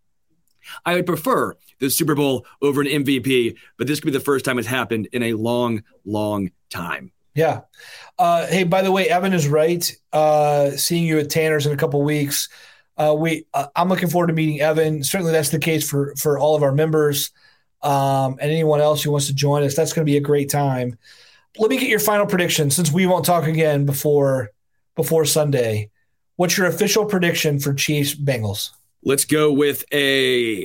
I would prefer the Super Bowl over an M V P, but this could be the first time it's happened in a long, long time. Yeah. Uh, hey, by the way, Evan is right. Uh, seeing you at Tanner's in a couple weeks. Uh, we, uh, I'm looking forward to meeting Evan. Certainly that's the case for, for all of our members um, and anyone else who wants to join us. That's going to be a great time. Let me get your final prediction since we won't talk again before before Sunday. What's your official prediction for Chiefs Bengals? Let's go with a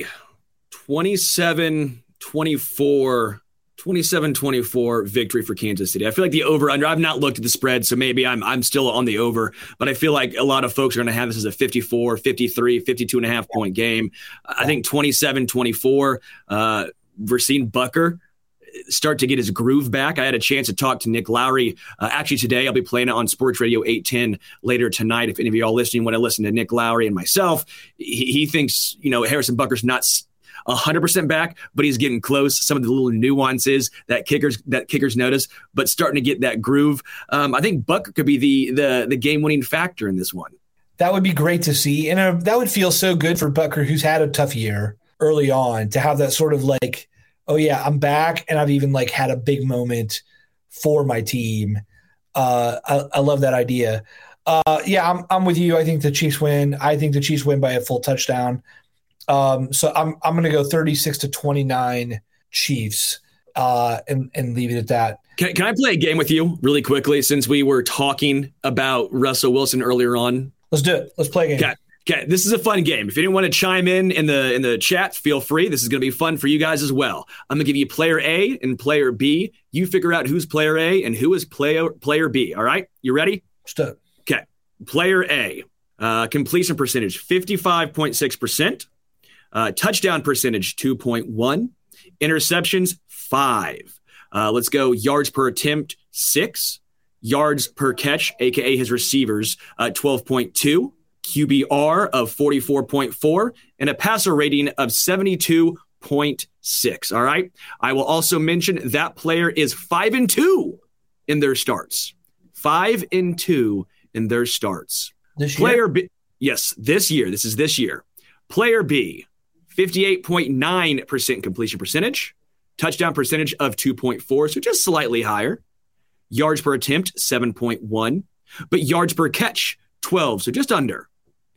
twenty-seven twenty-four twenty-seven twenty-four victory for Kansas City. I feel like the over-under, I've not looked at the spread, so maybe I'm I'm still on the over, but I feel like a lot of folks are going to have this as a fifty-four, fifty-three, fifty-two and a half point game. I think twenty-seven twenty-four, uh, we're seeing Bucker start to get his groove back. I had a chance to talk to Nick Lowry. Uh, actually, today I'll be playing it on Sports Radio eight ten later tonight. If any of y'all listening want to listen to Nick Lowry and myself, he, he thinks, you know, Harrison Bucker's not one hundred percent back, but he's getting close. Some of the little nuances that kickers that kickers notice, but starting to get that groove. Um, I think Bucker could be the the the game-winning factor in this one. That would be great to see, and uh, that would feel so good for Bucker, who's had a tough year early on, to have that sort of like, oh yeah, I'm back, and I've even like had a big moment for my team. Uh, I, I love that idea. Uh, yeah, I'm I'm with you. I think the Chiefs win. I think the Chiefs win by a full touchdown. Um, so I'm I'm going to go thirty-six to twenty-nine Chiefs uh, and and leave it at that. Can, can I play a game with you really quickly since we were talking about Russell Wilson earlier on? Let's do it. Let's play a game. Okay. Okay. This is a fun game. If anyone want to chime in in the in the chat, feel free. This is going to be fun for you guys as well. I'm going to give you player A and player B. You figure out who's player A and who is player player B. All right? You ready? Let's do it. Okay. Player A, uh, completion percentage fifty-five point six percent. Uh, touchdown percentage, two point one. Interceptions, five. Uh, let's go yards per attempt, six. Yards per catch, a k a his receivers, uh, twelve point two. Q B R of forty-four point four. And a passer rating of seventy-two point six. All right. I will also mention that player is five and two in their starts. Five and two in their starts. This Player year? B, yes, this year. This is this year. Player B, fifty-eight point nine percent completion percentage, touchdown percentage of two point four, so just slightly higher. Yards per attempt, seven point one, but yards per catch, twelve, so just under.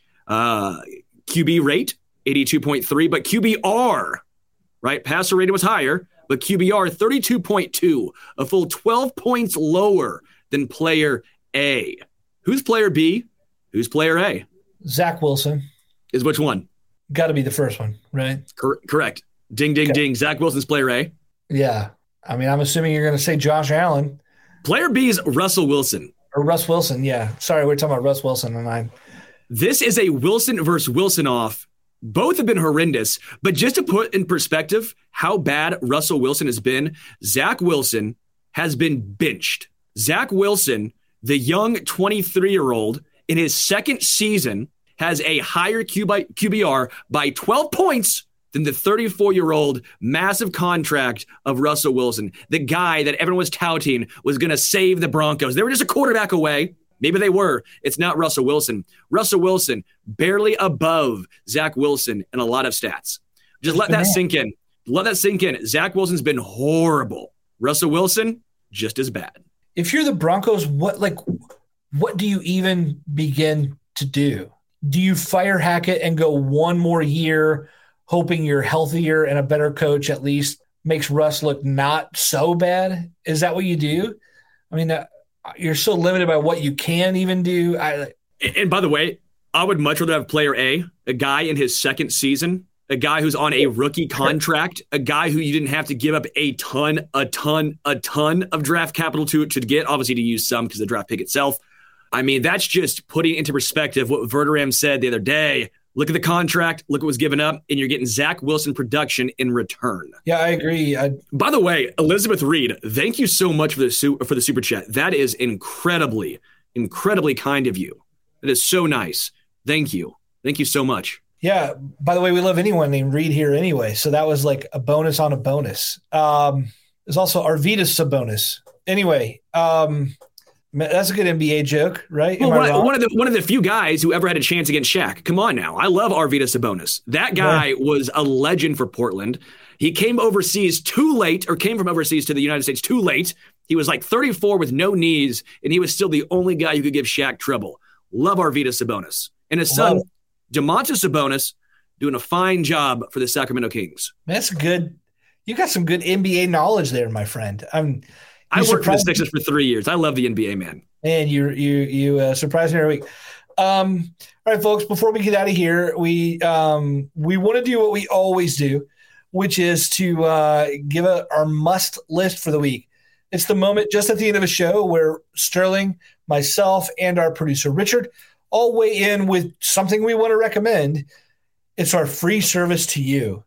Uh, Q B rate, eighty-two point three, but Q B R, right? Passer rating was higher, but Q B R, thirty-two point two, a full twelve points lower than player A. Who's player B? Who's player A? Zach Wilson. Is which one? Got to be the first one, right? Cor- correct. Ding, ding, Okay. ding. Zach Wilson's player A. Yeah. I mean, I'm assuming you're going to say Josh Allen Player B is Russell Wilson. or Russ Wilson. Yeah. Sorry, we're talking about Russ Wilson, and I. This is a Wilson versus Wilson off. Both have been horrendous, but just to put in perspective how bad Russell Wilson has been, Zach Wilson has been benched. Zach Wilson, the young twenty-three-year-old, in his second season, has a higher Q B R by twelve points than the thirty-four-year-old massive contract of Russell Wilson, the guy that everyone was touting was going to save the Broncos. They were just a quarterback away. Maybe they were. It's not Russell Wilson. Russell Wilson, barely above Zach Wilson in a lot of stats. Just let that sink in. Let that sink in. Zach Wilson's been horrible. Russell Wilson, just as bad. If you're the Broncos, what like what do you even begin to do? Do you fire Hackett and go one more year, hoping you're healthier and a better coach at least makes Russ look not so bad? Is that what you do? I mean, uh, you're so limited by what you can even do. I, And, and by the way, I would much rather have player A, a guy in his second season, a guy who's on a rookie contract, a guy who you didn't have to give up a ton, a ton, a ton of draft capital to, to get, obviously to use some because the draft pick itself. I mean, that's just putting into perspective what Verderame said the other day. Look at the contract, look what was given up, and you're getting Zach Wilson production in return. yeah, I agree. I, By the way, Elizabeth Reed, thank you so much for the su- for the super chat. That is incredibly, incredibly kind of you. That is so nice. Thank you. Thank you so much. yeah. By the way, we love anyone named Reed here anyway, so that was like a bonus on a bonus. Um, there's also Arvidas Sabonis. Anyway, um, that's a good N B A joke, right? Am Well, I one, wrong? one of the one of the few guys who ever had a chance against Shaq. Come on now. I love Arvidas Sabonis. That guy Yeah. was a legend for Portland. He came overseas too late, or came from overseas to the United States too late. He was like thirty-four with no knees, and he was still the only guy who could give Shaq trouble. Love Arvidas Sabonis. And his son, Love Domantas Sabonis, doing a fine job for the Sacramento Kings. That's good. You got some good N B A knowledge there, my friend. I'm. I you worked for the surprised- Sixers for three years. I love the N B A, man. Man, you you you uh, surprise me every week. Um, all right, folks. Before we get out of here, we um, we want to do what we always do, which is to uh, give a, our must list for the week. It's the moment just at the end of a show where Sterling, myself, and our producer Richard all weigh in with something we want to recommend. It's our free service to you.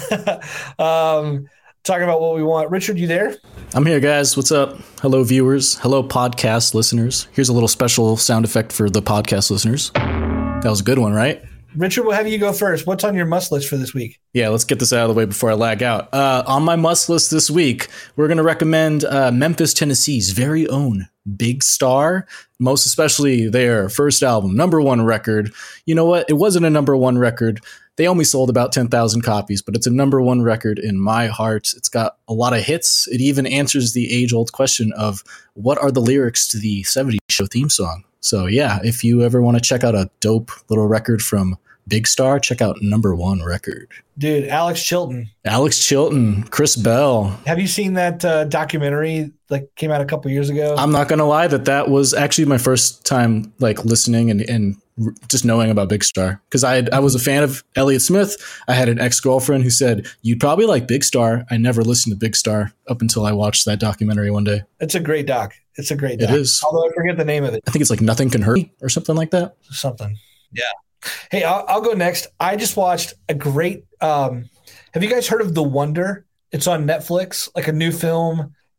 um, talking about what we want. Richard, you there? I'm here, guys. What's up? Hello, viewers. Hello, podcast listeners. Here's a little special sound effect for the podcast listeners. That was a good one, right? Richard, we'll have you go first. What's on your must list for this week? Yeah, let's get this out of the way before I lag out. Uh, on my must list this week, we're going to recommend uh, Memphis, Tennessee's very own Big Star, most especially their first album, number one record. You know what? It wasn't a number one record. They only sold about ten thousand copies, but it's a number one record in my heart. It's got a lot of hits. It even answers the age-old question of what are the lyrics to the seventies show theme song. So yeah, if you ever want to check out a dope little record from Big Star, check out number one record. Dude, Alex Chilton. Alex Chilton, Chris Bell. Have you seen that uh, documentary that came out a couple years ago? I'm not going to lie that that was actually my first time like listening and, and just knowing about Big Star, because I had, I was a fan of Elliott Smith. I had an ex-girlfriend who said, you'd probably like Big Star. I never listened to Big Star up until I watched that documentary one day. It's a great doc. It's a great doc. It is. Although I forget the name of it. I think it's like Nothing Can Hurt Me or something like that. Something. Yeah. Hey, I'll, I'll go next. I just watched a great um, – have you guys heard of The Wonder? It's on Netflix, like a new film.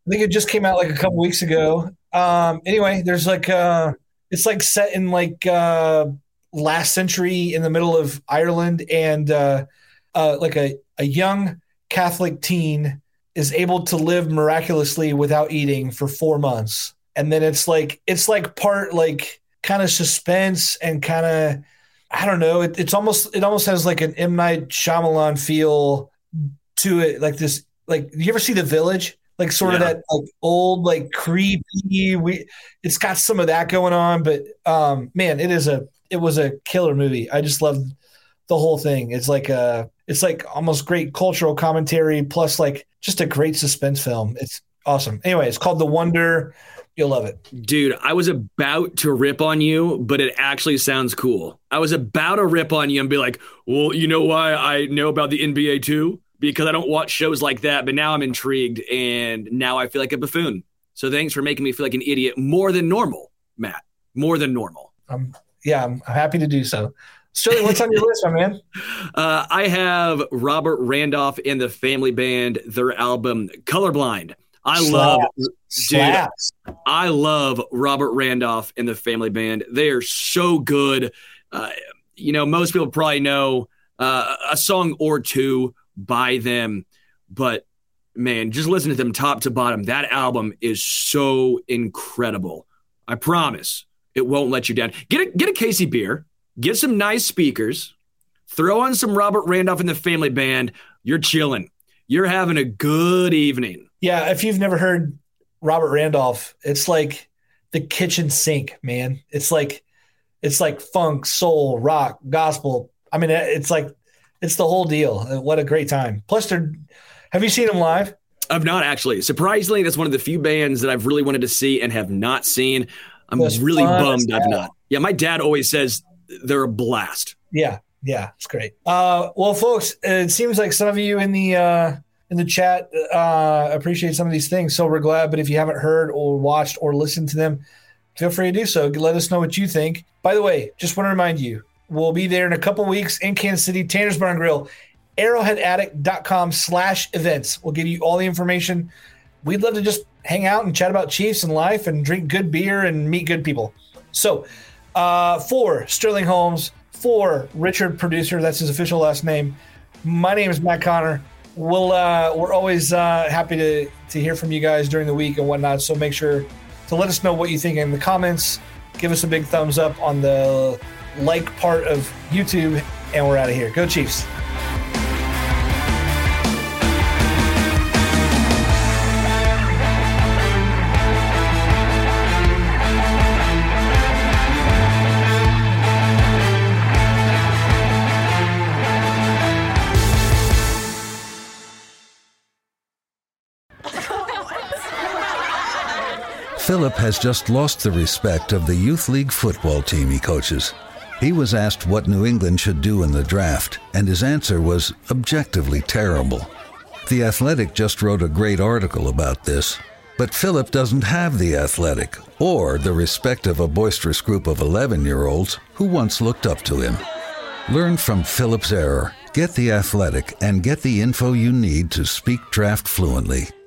I think it just came out like a couple weeks ago. Um, anyway, there's like uh, it's like set in like uh, last century in the middle of Ireland, and uh, uh, like a, a young Catholic teen is able to live miraculously without eating for four months. And then it's like, it's like part like kind of suspense and kind of, I don't know. It, it's almost, it almost has like an M. Night Shyamalan feel to it. Like this, like, you ever see The Village? Like sort yeah. of that like old, like creepy, we, it's got some of that going on, but um, man, it is a, it was a killer movie. I just love the whole thing. It's like a, it's like almost great cultural commentary plus like just a great suspense film. It's awesome. Anyway, it's called The Wonder. You'll love it. Dude, I was about to rip on you, but it actually sounds cool. I was about to rip on you and be like, well, you know why I know about the N B A too? Because I don't watch shows like that, but now I'm intrigued and now I feel like a buffoon. So thanks for making me feel like an idiot more than normal, Matt. More than normal. Um, yeah, I'm happy to do so. Sterling, what's on your list, my man? Uh, I have Robert Randolph and the Family Band, their album Colorblind. I Slaps. love, Slaps. dude, I love Robert Randolph and the Family Band. They are so good. Uh, you know, most people probably know uh, a song or two by them, but man, just listen to them top to bottom. That album is so incredible. I promise it won't let you down. Get a, get a Casey beer. Get some nice speakers, throw on some Robert Randolph and the Family Band. You're chilling. You're having a good evening. Yeah, if you've never heard Robert Randolph, it's like the kitchen sink, man. It's like it's like funk, soul, rock, gospel. I mean, it's like it's the whole deal. What a great time. Plus, they're have you seen them live? I've not actually. Surprisingly, that's one of the few bands that I've really wanted to see and have not seen. I'm really bummed I've not. Yeah, my dad always says they're a blast. Yeah, yeah, it's great. Uh, well, folks, it seems like some of you in the uh, in the chat uh, appreciate some of these things, so we're glad. But if you haven't heard or watched or listened to them, feel free to do so. Let us know what you think. By the way, just want to remind you, we'll be there in a couple weeks in Kansas City, Tanner's Bar and Grill, arrowheadaddict.com slash events. We'll give you all the information. We'd love to just hang out and chat about Chiefs and life and drink good beer and meet good people. So, Uh, for Sterling Holmes, for Richard Producer, that's his official last name. My name is Matt Connor. We'll uh, we're always uh, happy to to hear from you guys during the week and whatnot. So make sure to let us know what you think in the comments. Give us a big thumbs up on the like part of YouTube, and we're out of here. Go Chiefs! Philip has just lost the respect of the youth league football team he coaches. He was asked what New England should do in the draft, and his answer was objectively terrible. The Athletic just wrote a great article about this, but Philip doesn't have the Athletic or the respect of a boisterous group of eleven-year-olds who once looked up to him. Learn from Philip's error, get the Athletic, and get the info you need to speak draft fluently.